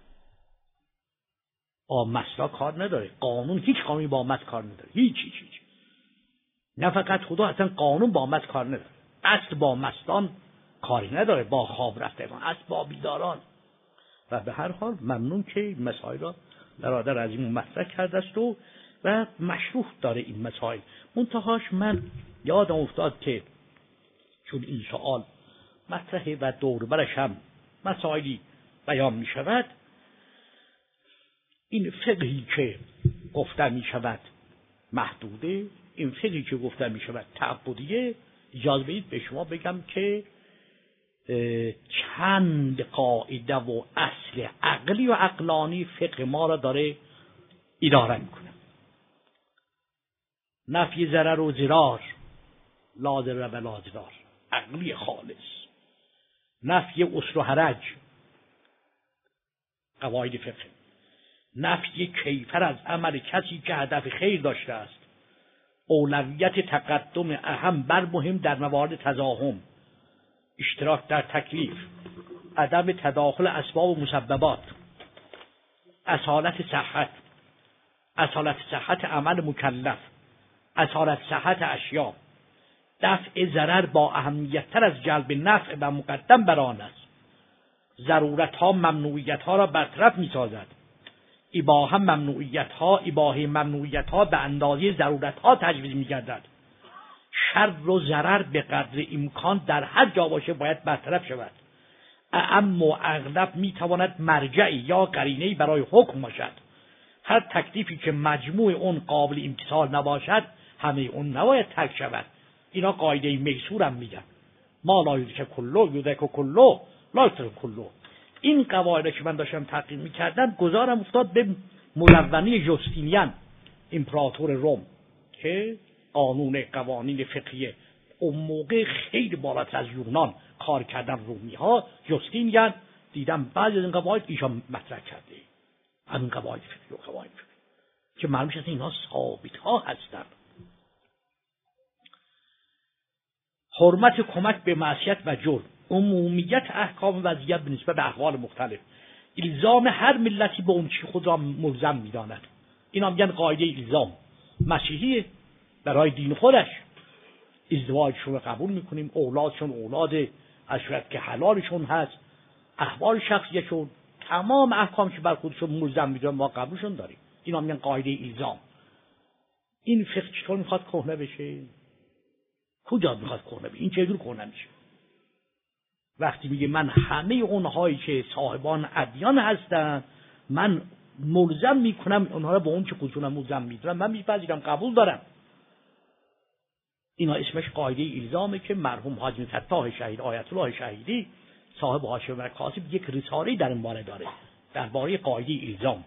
با مستا کار نداره، قانون هیچ قانونی با مست کار نداره، هیچ هیچ هیچ. نه فقط خدا، اصلا قانون با مست کار نداره. اصل با مستان کاری نداره، با خواب رفتگان، اصل با بیداران. و به هر حال ممنون که مسائل را برادر از این مطرح کرده است و و مشروح داره این مسائل. منتهاش من یادم افتاد که چون این سوال مطرحه و دور برش هم مسائلی بیان می شود، این فقهی که گفته می شود محدوده، این فقهی که گفته می شود تعبدیه، اجازه بدید به شما بگم که چند قاعده و اصل عقلی و عقلانی فقه ما را داره اداره میکنه. نفی ضرر و ضرار، لا ضرر و لا ضرار، عقلی خالص. نفی عسر و حرج، قواعد فقه. نفی کیفر از عمل کسی که هدف خیر داشته است. اولویت تقدم اهم بر مهم در موارد تزاحم. اشتراک در تکلیف، عدم تداخل اسباب و مسببات، اصالت صحت، اصالت صحت عمل مکلف، اصالت صحت اشیا، دفع ضرر با اهمیت تر از جلب نفع و مقدم بر آن است. ضرورت ها ممنوعیت ها را برطرف می سازد. اباحه ممنوعیت ها اباحه ممنوعیت ها به اندازه ضرورت ها تجویز می گردد. شر و ضرر به قدر امکان در هر جا باشه باید برطرف شود. اعم و اغلب می تواند مرجعی یا قرینه‌ای برای حکم باشد. هر تکلیفی که مجموع اون قابل امتثال نباشد همه اون نباید ترک شود. اینا قاعده میسورم میگن. ما لا یدرک کلو یدرک کلو لا یدرک کلو. این قواعد که من داشتم تحقیق میکردم گذارم افتاد به مدونی جوستینیان امپراتور روم که قانون قوانین فقهی اون موقع خیلی بالاتر از یونان کار کردن رومی ها. جوستینیان دیدم بعضی از این قواعد ایشان مطرح کرده، از این قواعد فقهی و قواعد فقهی که معلوم شد اینها ثابت ها هستند. حرمت کمک به معصیت و جرم، عمومیت احکام وضعیت به نسبت به احوال مختلف، الزام هر ملتی به اون چی خود را ملزم می‌داند. اینا میگن قاعده الزام. مسیحی برای دین خودش ازدواجشون رو قبول میکنیم، اولادشون اولاد اشرت که حلالشون هست، احوال شخصیشون، تمام احکام که بر خودشون ملزم می‌دونن ما قبولشون داریم. اینا میگن قاعده الزام. این فقه چطور میخواد کهنه بشه؟ کجا میخواد کهنه بشه؟ این چجور کهنه میشه؟ وقتی میگه من همه اونهایی که صاحبان ادیان هستن من ملزم میکنم اونها رو به اون چه خودشون ملزم میدونم من میپذیرم قبول دارم. اینا اسمش قاعده الزامه که مرحوم حاجی فتاح شهید آیت الله شهیدی صاحب حاشیه و کاسب یک رساله در این باره داره درباره قاعده الزام.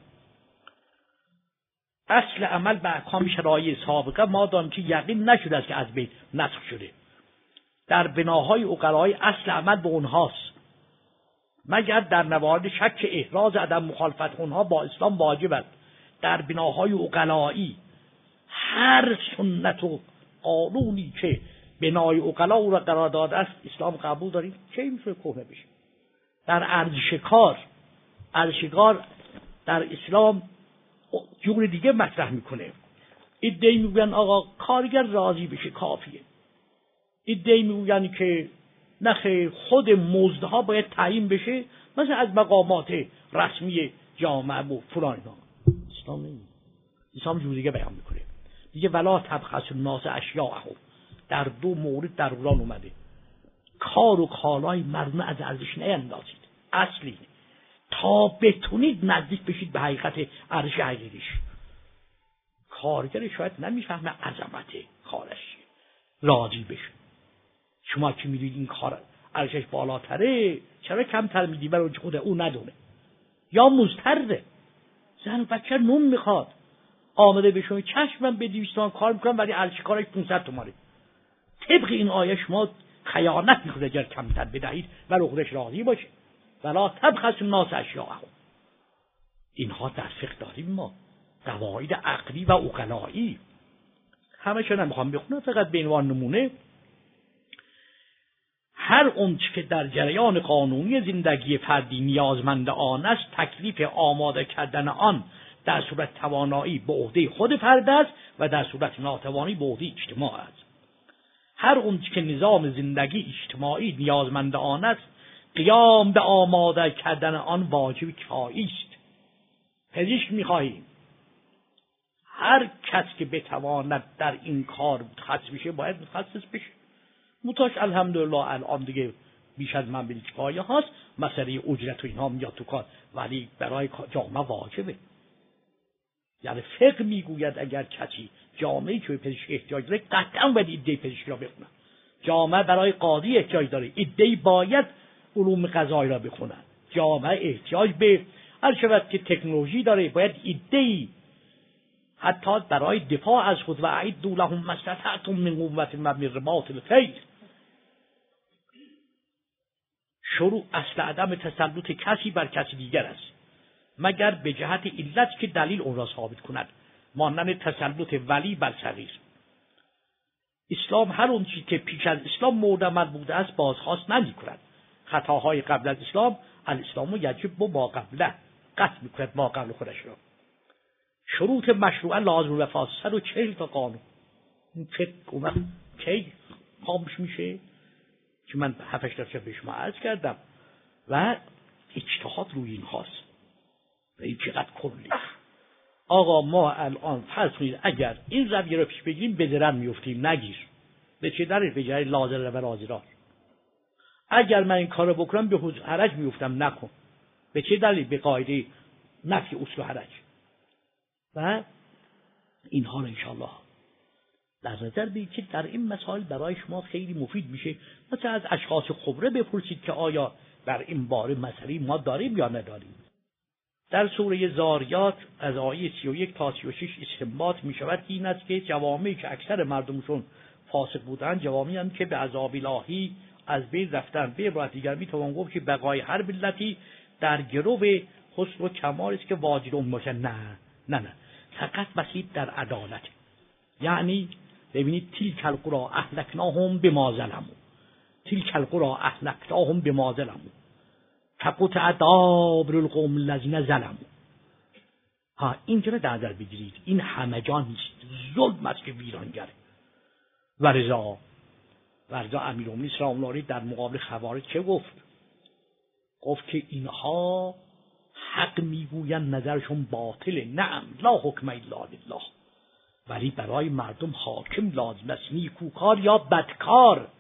اصل عمل به احکام شرایع سابقه مادام که یقین نشده است که از بین نسخ شده. در بناهای عقلای اصل عمل به اونهاست مگر در موارد شک احراز عدم مخالفت اونها با اسلام واجب است. در بناهای عقلایی هر سنت و قانونی که بنای عقلا او را قرار داده است اسلام قبول داریم چه میشه کهنه بشه. در ارزشکار ارزشکار در اسلام جور دیگه مطرح میکنه. ایده‌ای میگن آقا کارگر راضی بشه کافیه. ایده‌ای میگن که نخیر خود مزدها باید تعیین بشه مثلا از مقامات رسمی جامعه و فلان اینا. اسلام نمیگه. اسلام جور دیگه بیان میکنه. دیگه ولا تبخسوا الناس اشیاءهم در دو مورد در قرآن اومده. کار و کالای مردم از ارزش نیندازید. اصلی تا بتونید نزدیک بشید به حقیقت ارزش حقیقیش. کارگر شاید نمیفهمه عظمت کارش راضی بشه. شما که میدید این کار ارزشش بالاتره چرا کمتر میدی برای خود او ندونه یا مضطره. زن و بچه نون میخواد آمده به شما چشمم به دویست تومان کار میکنم ولی ارزش کارش پانصد تومانه. طبق این آیه شما خیانت میکنه اگر کمتر بدهید ولی خودش راضی باشه. ولا تبخسوا الناس اشیاءهم. اینها در فقه داریم ما قواعد عقلی و عقلایی. همه نمیخوام بخونم فقط به عنوان نمونه. هر اون که در جریان قانونی زندگی فردی نیازمند آن است تکلیف آماده کردن آن در صورت توانایی به عهده خود فرد است و در صورت ناتوانی به عهده اجتماع است. هر اون که نظام زندگی اجتماعی نیازمند آن است قیام به آماده کردن آن واجب کفایی است. پزشک می‌خواهیم هر کس که بتواند در این کار متخصص بشه باید متخصص بشه. متاش الحمدلله الان دیگه بیش از من به کفایه هاست. مسئله اجرت و اینها میاد تو کار ولی برای جامعه واجبه. یعنی فقه میگوید اگر کسی جامعه‌ای که پزشک احتیاج داره قطعا باید ایده پزشکی را بخونه. جامعه برای قاضی احتیاج داره ایده باید علوم قضایی را بخونن. جامعه احتیاج به هر شود که تکنولوژی داره باید ایده حتی برای دفاع از خود و اعدوا لهم ما استطعتم من قوة و من رباط الخیل. شروع اصل عدم تسلط کسی بر کسی دیگر است مگر به جهت علت که دلیل اون را ثابت کند مانند تسلط ولی بر صغیر. اسلام هر اون چیزی که پیش از اسلام معتبر بوده است بازخواست نمی‌کند. خطاهای قبل از اسلام الاسلام یجب و ما قبله قطع می‌کند ما قبل خودش را. شروط مشروعه لازم و فاسد صد و چهل تا قانون. این چه اومد کی خاموش میشه که من هفتش درصد به شما عرض کردم و اجتهاد روی این خاص و این چقدر کلی. آقا ما الان فرض کنید اگر این رویه رو پیش بگیریم به ضرر میفتیم، نگیر. به چه دلیل؟ به جای لازم و رازیرا. اگر من این کارو بکنم به حرج میفتم، نکن. به چه دلیل؟ به قاعده نفی اصل حرج. و اینها رو انشاءالله در نظر بگیرید که در این مسائل برای شما خیلی مفید میشه. مثلا از اشخاص خبره بپرسید که آیا در این باره مسئله ما داریم یا نداریم. در سوره زاریات از آیه سی و یک تا سی و شش استنباط میشود این است که جوامعی که اکثر مردمشون فاسق بودند، جوامعی هستند که به عذاب الهی از بین رفتن. به عبارت دیگر میتوان گفت که بقای هر ملتی در گرو حسن و کمال است که واجد اون باشه. نه نه نه فقط مسئله در عدالت. یعنی ببینید تلک القری اهلکناهم بما ظلموا، تلک القری اهلکناهم بما ظلموا فقطع دابر القوم الذین ظلموا. ها اینجا رو در نظر بگیرید، این همجان نیست، ظلم است که ویرانگره. و رضا و رضا امیرالمومنین سلام الله علیه در مقابل خوارج چه گفت؟ گفت که اینها حق میگویند نظرشون باطله. نعم لا حکم الا لله، ولی برای مردم حاکم لازم است نیکوکار یا بدکار.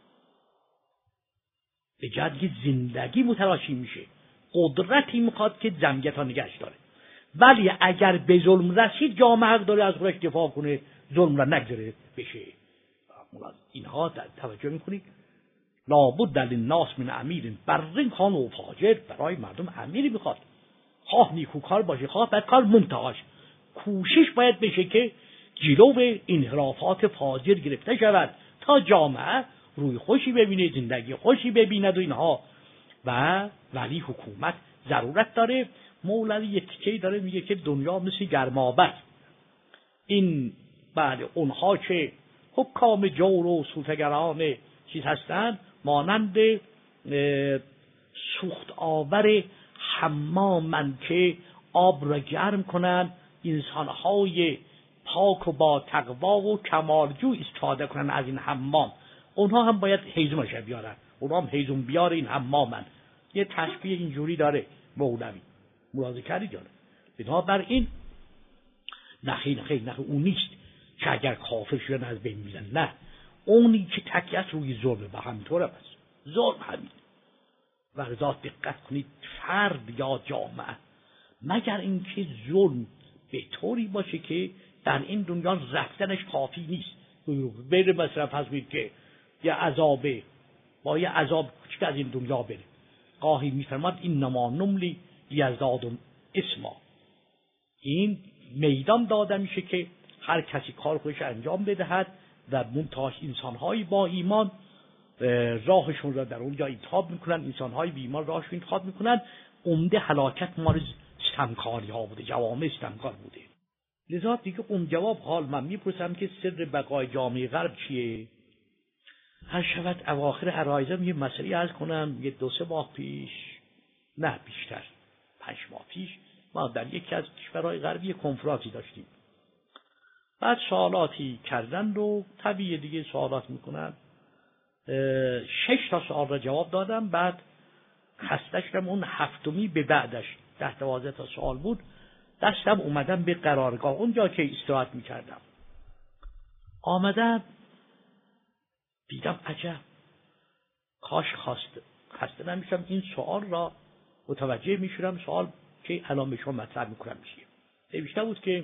به جدی زندگی متلاشی میشه، قدرتی میخواد که جمعیت ها نگهش داره. ولی اگر به ظلم رسید جامعه حق داره از خودش دفاع کنه، ظلم را نگذاره بشه. اینها در توجه میکنید لابد للناس من امیر برین کان و فاجر. برای مردم امیری میخواد، خواه نیکوکار باشه خواه بدکار. منتهاش کوشش باید بشه که جلو انحرافات فاجر گرفته شود تا جامعه روی خوشی ببینه، زندگی خوشی ببیند و اینها. و ولی حکومت ضرورت داره. مولوی یک تیکه‌ای داره میگه که دنیا مثل گرمابه است. این بله اونها که حکام جور و سوتگران چیز هستند مانند سوخت آور حمامن که آب را گرم کنن، انسانهای پاک و با تقوا و کمالجو استفاده کنن از این حمام. اونها هم باید هیزمش بیارن، اونها هم هیزم بیار این حمامن. یه تشبیه اینجوری داره مولوی، ملاحظه کردید داره. بنابراین نخی نخی نخی اون نیست که اگر کافر شدن از بین میزن، نه، اونی که تکیت روی ظلم به همینطور هم هست. ظلم همین. و رضا دقت کنید فرد یا جامعه، مگر اینکه ظلم به طوری باشه که در این دنیا رفتنش کافی نیست. بره مثلا فرض کنید که یه عذابه با یه عذاب کوچک از این دنیا بره. گاهی میفرماد این نما نملی یزدادم اسما. این میدان داده میشه که هر کسی کار خودش انجام بدهد و منتهاش انسانهایی با ایمان راهشون را در اونجا انتخاب میکنن، انسانهای بی ایمان راهشون انتخاب میکنن. عمده هلاکت مال ستمکاری ها بوده، جوامع ستمکار بوده. لذا دیگه اون جواب حال من میپرسم که سر بقای جامعه غرب چیه؟ هر شود اواخر عرایزم یه مسئله عرض کنم. یه دو سه ماه پیش، نه بیشتر، پنج ماه پیش، ما در یکی از کشورهای غربی کنفرانسی داشتیم. بعد سوالاتی کردن رو طبیعی دیگه سوالات میکنن. شش تا سوال را جواب دادم. بعد خسته شدم اون هفتمی به بعدش ده دوازده تا سوال بود، دستم اومدم به قرارگاه اونجا که استراحت میکردم. آمدم دیدم عجب، کاش خسته خسته نمیشم این سوال را متوجه میشدم. سوال که الان به شما مطرح میکنم میشه نوشته بود که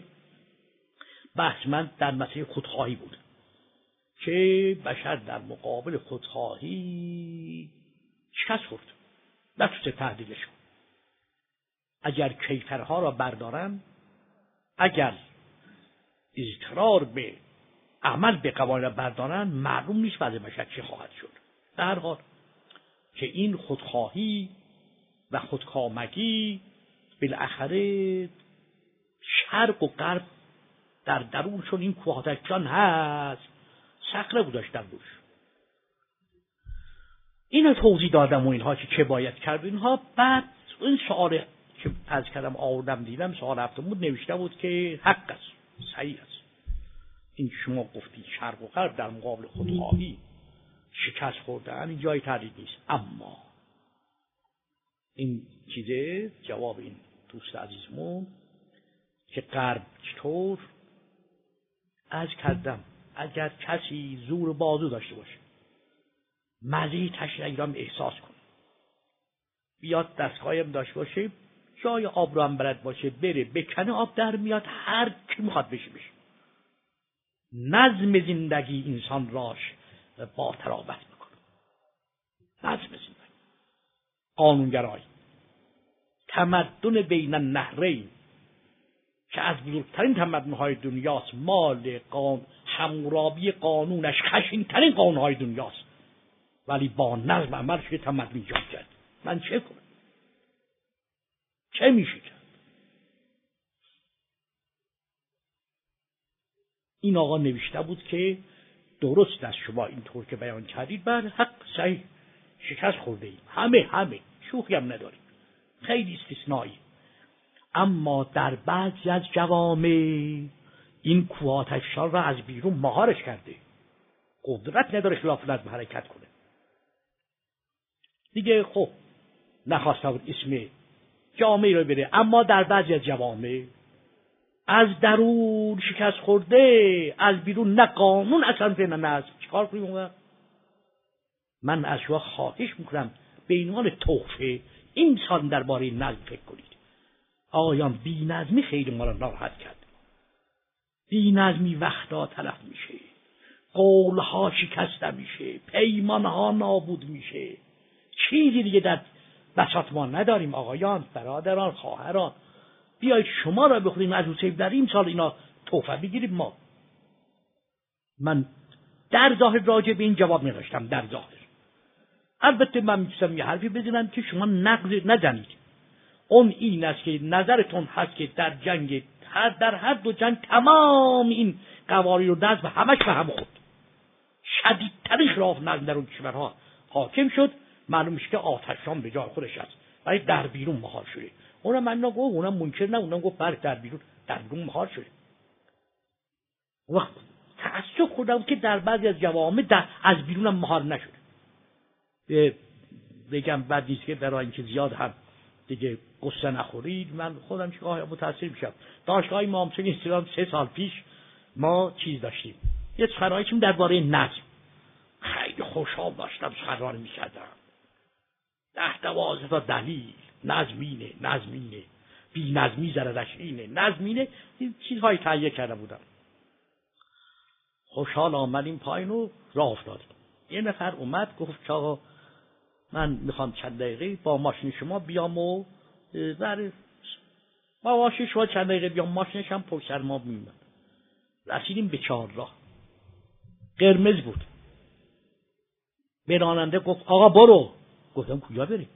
بحث من در مسئله خودخواهی بود که بشر در مقابل خودخواهی شکست خورد، نتونسته تعدیلش کن. اگر کیفرها را بردارن، اگر اضطرار به عمل به قوانین را بردارن، معلوم نیست وضع بشر چه خواهد شد. در هر حال که این خودخواهی و خودکامگی بالاخره شرق و غرب در درونشون این کوهاتکان هست. صخره گذاشتم روش. اینو توضیح دادم و اینها که چه باید کرد اینها. بعد این سوال که از کردم آوردم دیدم سوال هفتم بود، نوشته بود که حق است، صحیح است، این شما گفتید شرق و غرب در مقابل خودخواهی شکست خوردن، این جای تردید نیست. اما این چیزه جواب این دوست عزیزمون که غرب چطور از کردم اگر کسی زور بازو داشته باشه، مزه تشنگی را احساس کنه، بیاد دستگاهیم داشته باشه، جای آب رو هم بلد باشه، بره بکنه آب در میاد، هر کی میخواد بشه بشه. نظم زندگی انسان راش با ترابط میکنه. نظم زندگی، قانونگرایی، تمدن بین النهرین که از بزرگترین تمدن‌های دنیاست، مال قانون، حمورابی قانونش خشن‌ترین قانون‌های دنیاست، ولی با نظم عملش که تمدن ایجاد کرد. من چه کنم؟ چه میشه کرد؟ این آقا نوشته بود که درست است شما اینطور که بیان کردید، بله حق، صحیح، شکست خورده ایم، همه همه شوخی هم نداریم، خیلی استثنایی. اما در بعضی از جوامع این کوه‌آتش‌فشان را از بیرون مهارش کرده، قدرت نداره خلاف نظم حرکت کنه دیگه. خب نخواسته بود اسم جامعه رو بره، اما در بعضی از جوامع از درون شکست خورده، از بیرون نه قانون اصلا نه نظم. چیکار کنیم اون؟ من از شما خواهش میکنم به عنوان تحفه این سال درباره نظم فکر کنید. آقایان، بی نظمی خیلی ما را ناراحت کرد. بی نظمی وقتا تلف میشه، قولها شکسته میشه، پیمانها نابود میشه، چیزی دیگه در بساط ما نداریم. آقایان، برادران، خواهران، بیایید شما را بخوریم از حسین در این سال اینا تحفه بگیریم. ما من در ظاهر راجع به این جواب نداشتم، در ظاهر البته من میتونم یه حرفی بزنم که شما نقض نزنید. اون این است که نظرتون هست که در جنگ هر در هر دو جنگ تمام این قوانین و نظم همش به هم خورد، شدیدترین خلاف نظم در اون کشورها حاکم شد. معلوم میشه که آتشفشان به جای خودش است، ولی در بیرون مهار شده. اونم من نگو، اونم منکر نه، اونم گفت بله در بیرون در بیرون مهار شده. وقت تعجب خوردم که در بعضی از جوامع در از بیرون هم مهار نشده. بگم بعد نیست که برای اینکه زیاد هم دیگه قصه نخورید، من خودم چه متاثر میشم. دانشگاه امام حسین اصفهان سه سال پیش ما چیز داشتیم، یه سخنرانی درباره نظم. خیلی خوشحال داشتم سخنرانی میکردم، ده دوازده تا دلیل، نظمینه نظمینه بی نظمی ضررش اینه، نظمینه، این چیزهایی تهیه کرده بودم. خوشحال آمدیم پایین و راه افتادیم. یه نفر اومد گفت آقا من میخوام چند دقیقه با ماشین شما بیام و برای با ماشین شما چند دقیقه بیام، ماشینش هم پشت سر ما میومد. رسیدیم به چهار راه، قرمز بود. به راننده گفت آقا برو. گفتم کجا بریم؟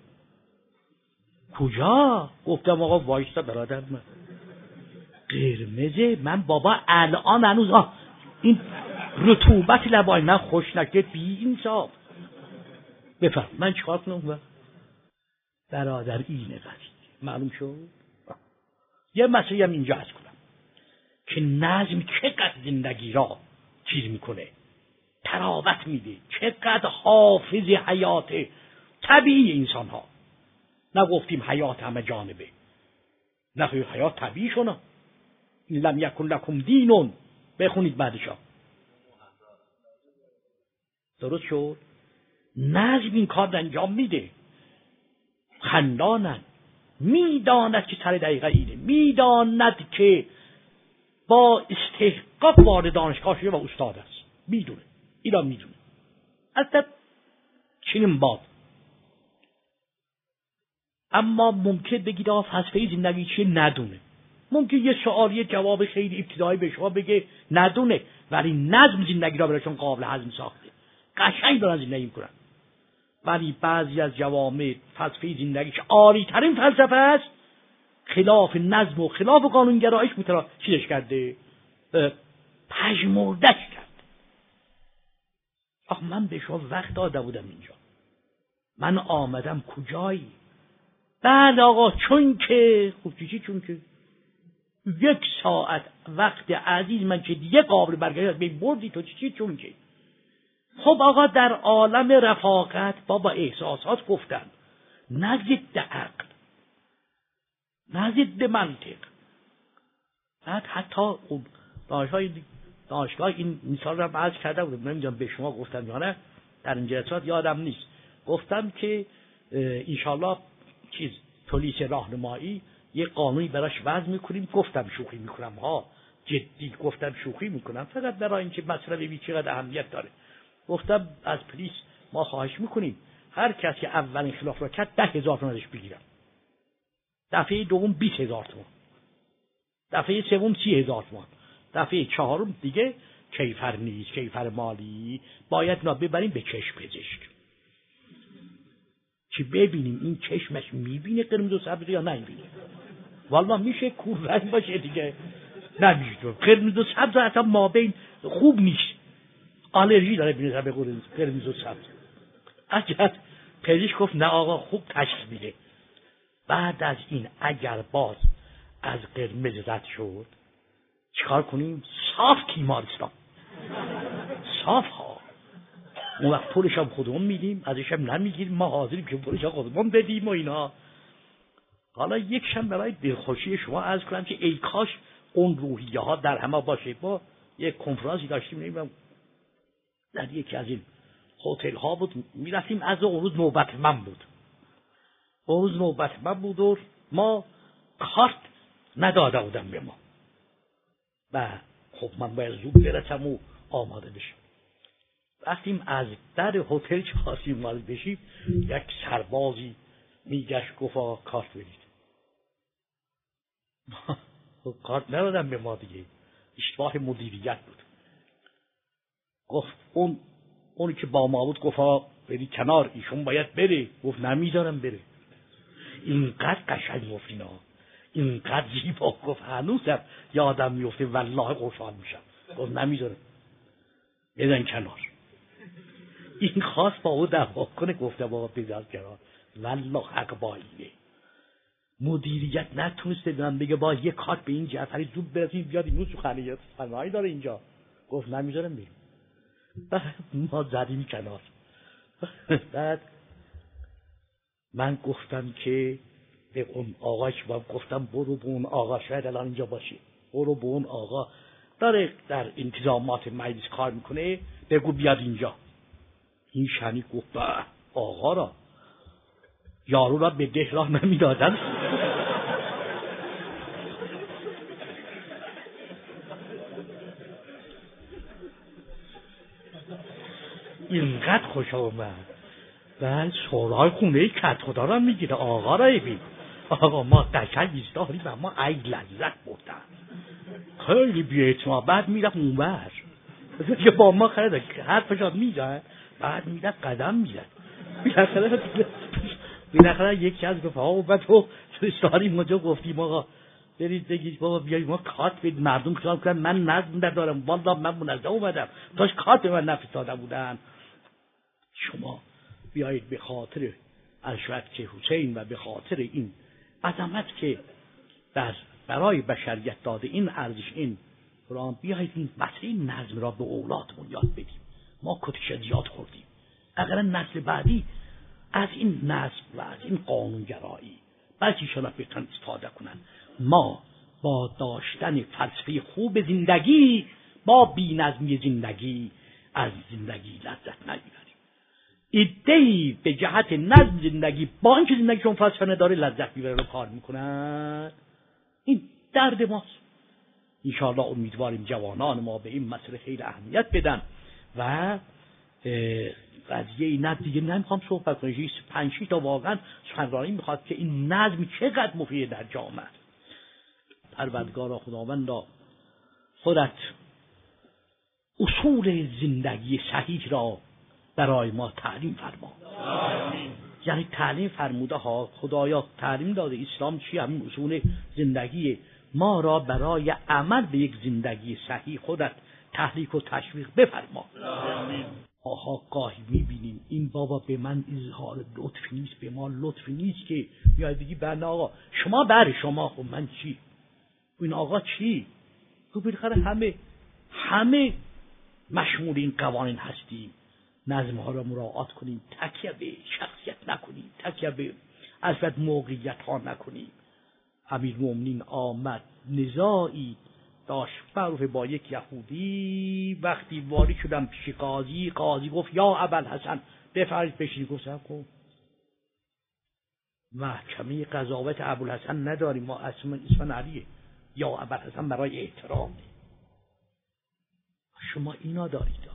کجا؟ گفتم آقا وایستا برادر من، قرمزه. من بابا الان هنوز آه این رطوبت لبای من خوش نکرد، بی انصاف. بفهم من چیکار کنم؟ برادر اینه قضیه. معلوم شد؟ یه مسئله هم اینجا هست کنم که نظم چقدر زندگی را چیز میکنه، تراوت میده، چقدر حافظ حیات طبیعی انسان ها. نگفتیم حیات همه جانبه، نه حیات طبیعی شونه. این لم یکن لکم دینون، بخونید بعدشا. درست شد؟ نظم این کار انجام میده. خندانن، میداند که سر دقیقه اینه، میداند که با استحقاق وارد دانشگاه شده و استاد است، میدونه، اینا میدونه. البته چنین باد. اما ممکن بگید آقا فلسفه زندگی چیه؟ ندونه. ممکن یه سوال یه جواب خیلی ابتدایی به شما بگه ندونه، ولی نظم زندگی را براشون قابل هضم ساخته، قشنگ دارن زندگی میکنن. ولی بعضی از جوامع فلسفه زندگی که عالی ترین فلسفه است، خلاف نظم و خلاف قانونگرایش مترا چیزش کرده، پژمردش کرد. آخ من به شما وقت داده بودم اینجا، من آمدم کجایی؟ بعد آقا چون که خب چی چون که یک ساعت وقت عزیز من که دیگه قابل برگشت به بردی تو چی چون که. خب آقا در عالم رفاقت بابا احساسات گفتن، نه ضد عقل، نه ضد منطق. بعد حتی دانشگاه دانشگاه این مثال رو عرض کرده بودم، نمیدونم به شما گفتم یا نه، در این جلسات یادم نیست. گفتم که انشالله چیز پلیس راهنمایی یه قانونی براش وضع میکنیم. گفتم شوخی میکنم ها، جدی گفتم شوخی میکنم، فقط برای اینکه مسئله ببینید چقدر اهمیت داره. گفتم از پلیس ما خواهش میکنیم هر کسی که اولین خلاف را کرد ده هزار تومان ازش بگیرم، دفعه دوم بیست هزار تومان، دفعه سوم سی هزار تومان، دفعه چهارم دیگه کیفر نیست، کیفر مالی باید نا ببریم به چشم پزشک که ببینیم این چشمش میبینه قرمز و سبز یا نمیبینه. والا میشه کور رنگ باشه دیگه، نمیشه قرمز و سبز اصلا مابین خوب نیست، آلرژی داره بینه به قرمز و سبز. اگر پزشک گفت نه آقا خوب تشخیص میده. بعد از این اگر باز از قرمز رد شد چیکار کنیم؟ صاف تیمارستان، صاف ها. اون وقت پولش هم خودمون میدیم، ازش هم نمیگیریم، ما حاضریم که پولش هم خودمون بدیم و اینا. حالا یکشم برای دلخوشی شما عرض کنم که ای کاش اون روحیه ها در همه باشه. با یک کنفرانسی داشتیم نمیدونم در یکی از این هتل ها بود، میرفتیم از اون روز نوبت من بود، اون روز نوبت من بود و ما کارت نداده بودم به ما و خب من باید زود برسم و آماده بشم. وقتیم از در هتل که خواستیم وارد بشیم یک سربازی میگشت گفت آقا کارت بدید. کارت ندادم به ما دیگه، اشتباه مدیریت بود. گفت اون اونی که با ما بود گفت آقا برید کنار، ایشون باید بره. گفت نمیذارم بره. اینقدر قشنگ گفت اینا، اینقدر زیبا گفت، هنوزم یادم میفته والله خوشحال میشم. گفت نمیذارم، بدن کنار. این خواست با او دعوا کنه، گفته بابا بدن کنار، والله حق با اینه. مدیریت نتونسته بدن بگه با یه کارت به این جعفری زود برسیم بیاد اینو سخنیات فنایی داره اینجا. گفت نمیذارم بریم. ما زدیم کنار. بعد من گفتم که به اون آقا که با گفتم برو به اون آقا، شاید الان اینجا باشه، برو به اون آقا داره در انتظامات مجلس کار میکنه، بگو بیاد اینجا. این شنی گفت با آقا را یارو را به ده راه نمیدادن. اینقدر خوش آمد. بعد سورای خونه کت خدا را میگیره، آقا را ببین، آقا ما قشنگ ایستادیم و ما ای لذت بردن، خیلی بی‌اعتماد. بعد میرفت اونور که با ما خیلی حرفش را میزد، بعد میرفت قدم میزد. بالاخره بالاخره یکی از گفت آقا بعد تو ایستادیم اونجا گفتیم آقا برید بگید بابا بیایید ما کارت بدید. مردم خیال کردن من نظم ندارم، والله من منظم اومدم تاش کارت به من نفرستاده بودن. شما بیایید به خاطر ارشد که حسین و به خاطر این عظمت که در برای بشریت داده، این ارزش، این قرآن، بیایید این مسئله نظم را به اولادمون یاد بدیم. ما کتش زیاد خوردیم، اگر نسل بعدی از این نظم و از این قانونگرایی بلکه شما بتونن استفاده کنن. ما با داشتن فلسفه خوب زندگی با بی‌نظمی زندگی از زندگی لذت نمیبریم. ایده‌ای به جهت نظم زندگی با اینکه زندگیشون فلسفه نداره لذت میبره رو کار میکنن، این درد ماست. انشاءالله امیدواریم جوانان ما به این مسئله خیلی اهمیت بدن و قضیه این نظم دیگه نمیخوام صحبت کنیم. پنج شش تا واقعا سخنرانی میخواد که این نظم چقدر مفید در جامعه. پروردگارا خداوندا خودت اصول زندگی صحیح را برای ما تعلیم فرما. یعنی تعلیم فرموده ها، خدایا تعلیم داده اسلام چی؟ همین اصول زندگی ما را برای عمل به یک زندگی صحیح خودت تحریک و تشویق بفرما. آها گاهی میبینیم این بابا به من اظهار لطف نیست، به ما لطف نیست که میاد بگی بله آقا شما بره شما، خب من چی؟ این آقا چی؟ خب بالاخره همه همه مشمول این قوانین هستیم. نظم ها را مراعات کنیم، تکیه به شخصیت نکنیم، تکیه به اصلا موقعیت ها نکنیم. امیرالمومنین آمد نزاعی داشت معروف با یک یهودی، وقتی وارد شدم پیش قاضی، قاضی گفت یا ابوالحسن بفرمایید بشینید. گفتم خب محکمه قضاوت ابوالحسن نداریم، ما اسم اسم علیه، یا ابوالحسن برای احترام. شما اینا دارید.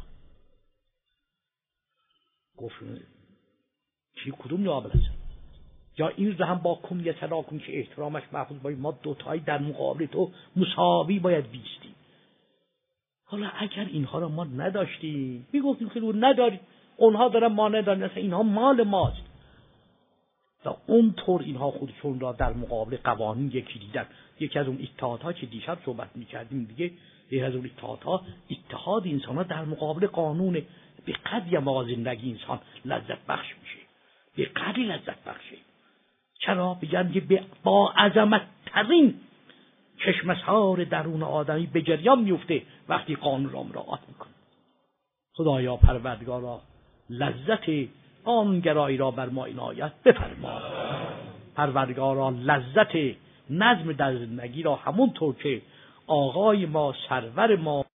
گفت چی کدوم یا ابوالحسن؟ یا این رو هم با کن یا تلاکن که احترامش محفوظ باید، ما دوتایی در مقابل تو مساوی باید بیستیم. حالا اگر اینها رو ما نداشتیم میگفتیم که نداریم، اونها دارن ما نداریم، اصلا اینها مال ماست. تا اونطور اینها خودشون را در مقابل قوانین یکی دیدن. یکی از اون اتحادها که دیشب صحبت میکردیم دیگه، یکی از اون اتحادها اتحاد انسان ها در مقابل قانون. به قدری ما زندگی انسان لذت بخش میشه، به قدری لذت بخشه. چرا؟ بگن که با عظمت ترین چشمسار درون آدمی به جریان میفته وقتی قانون را مراعات میکنه. خدایا پروردگارا لذت قانونگرایی را بر ما عنایت بفرما. پروردگارا لذت نظم در زندگی را همونطور که آقای ما سرور ما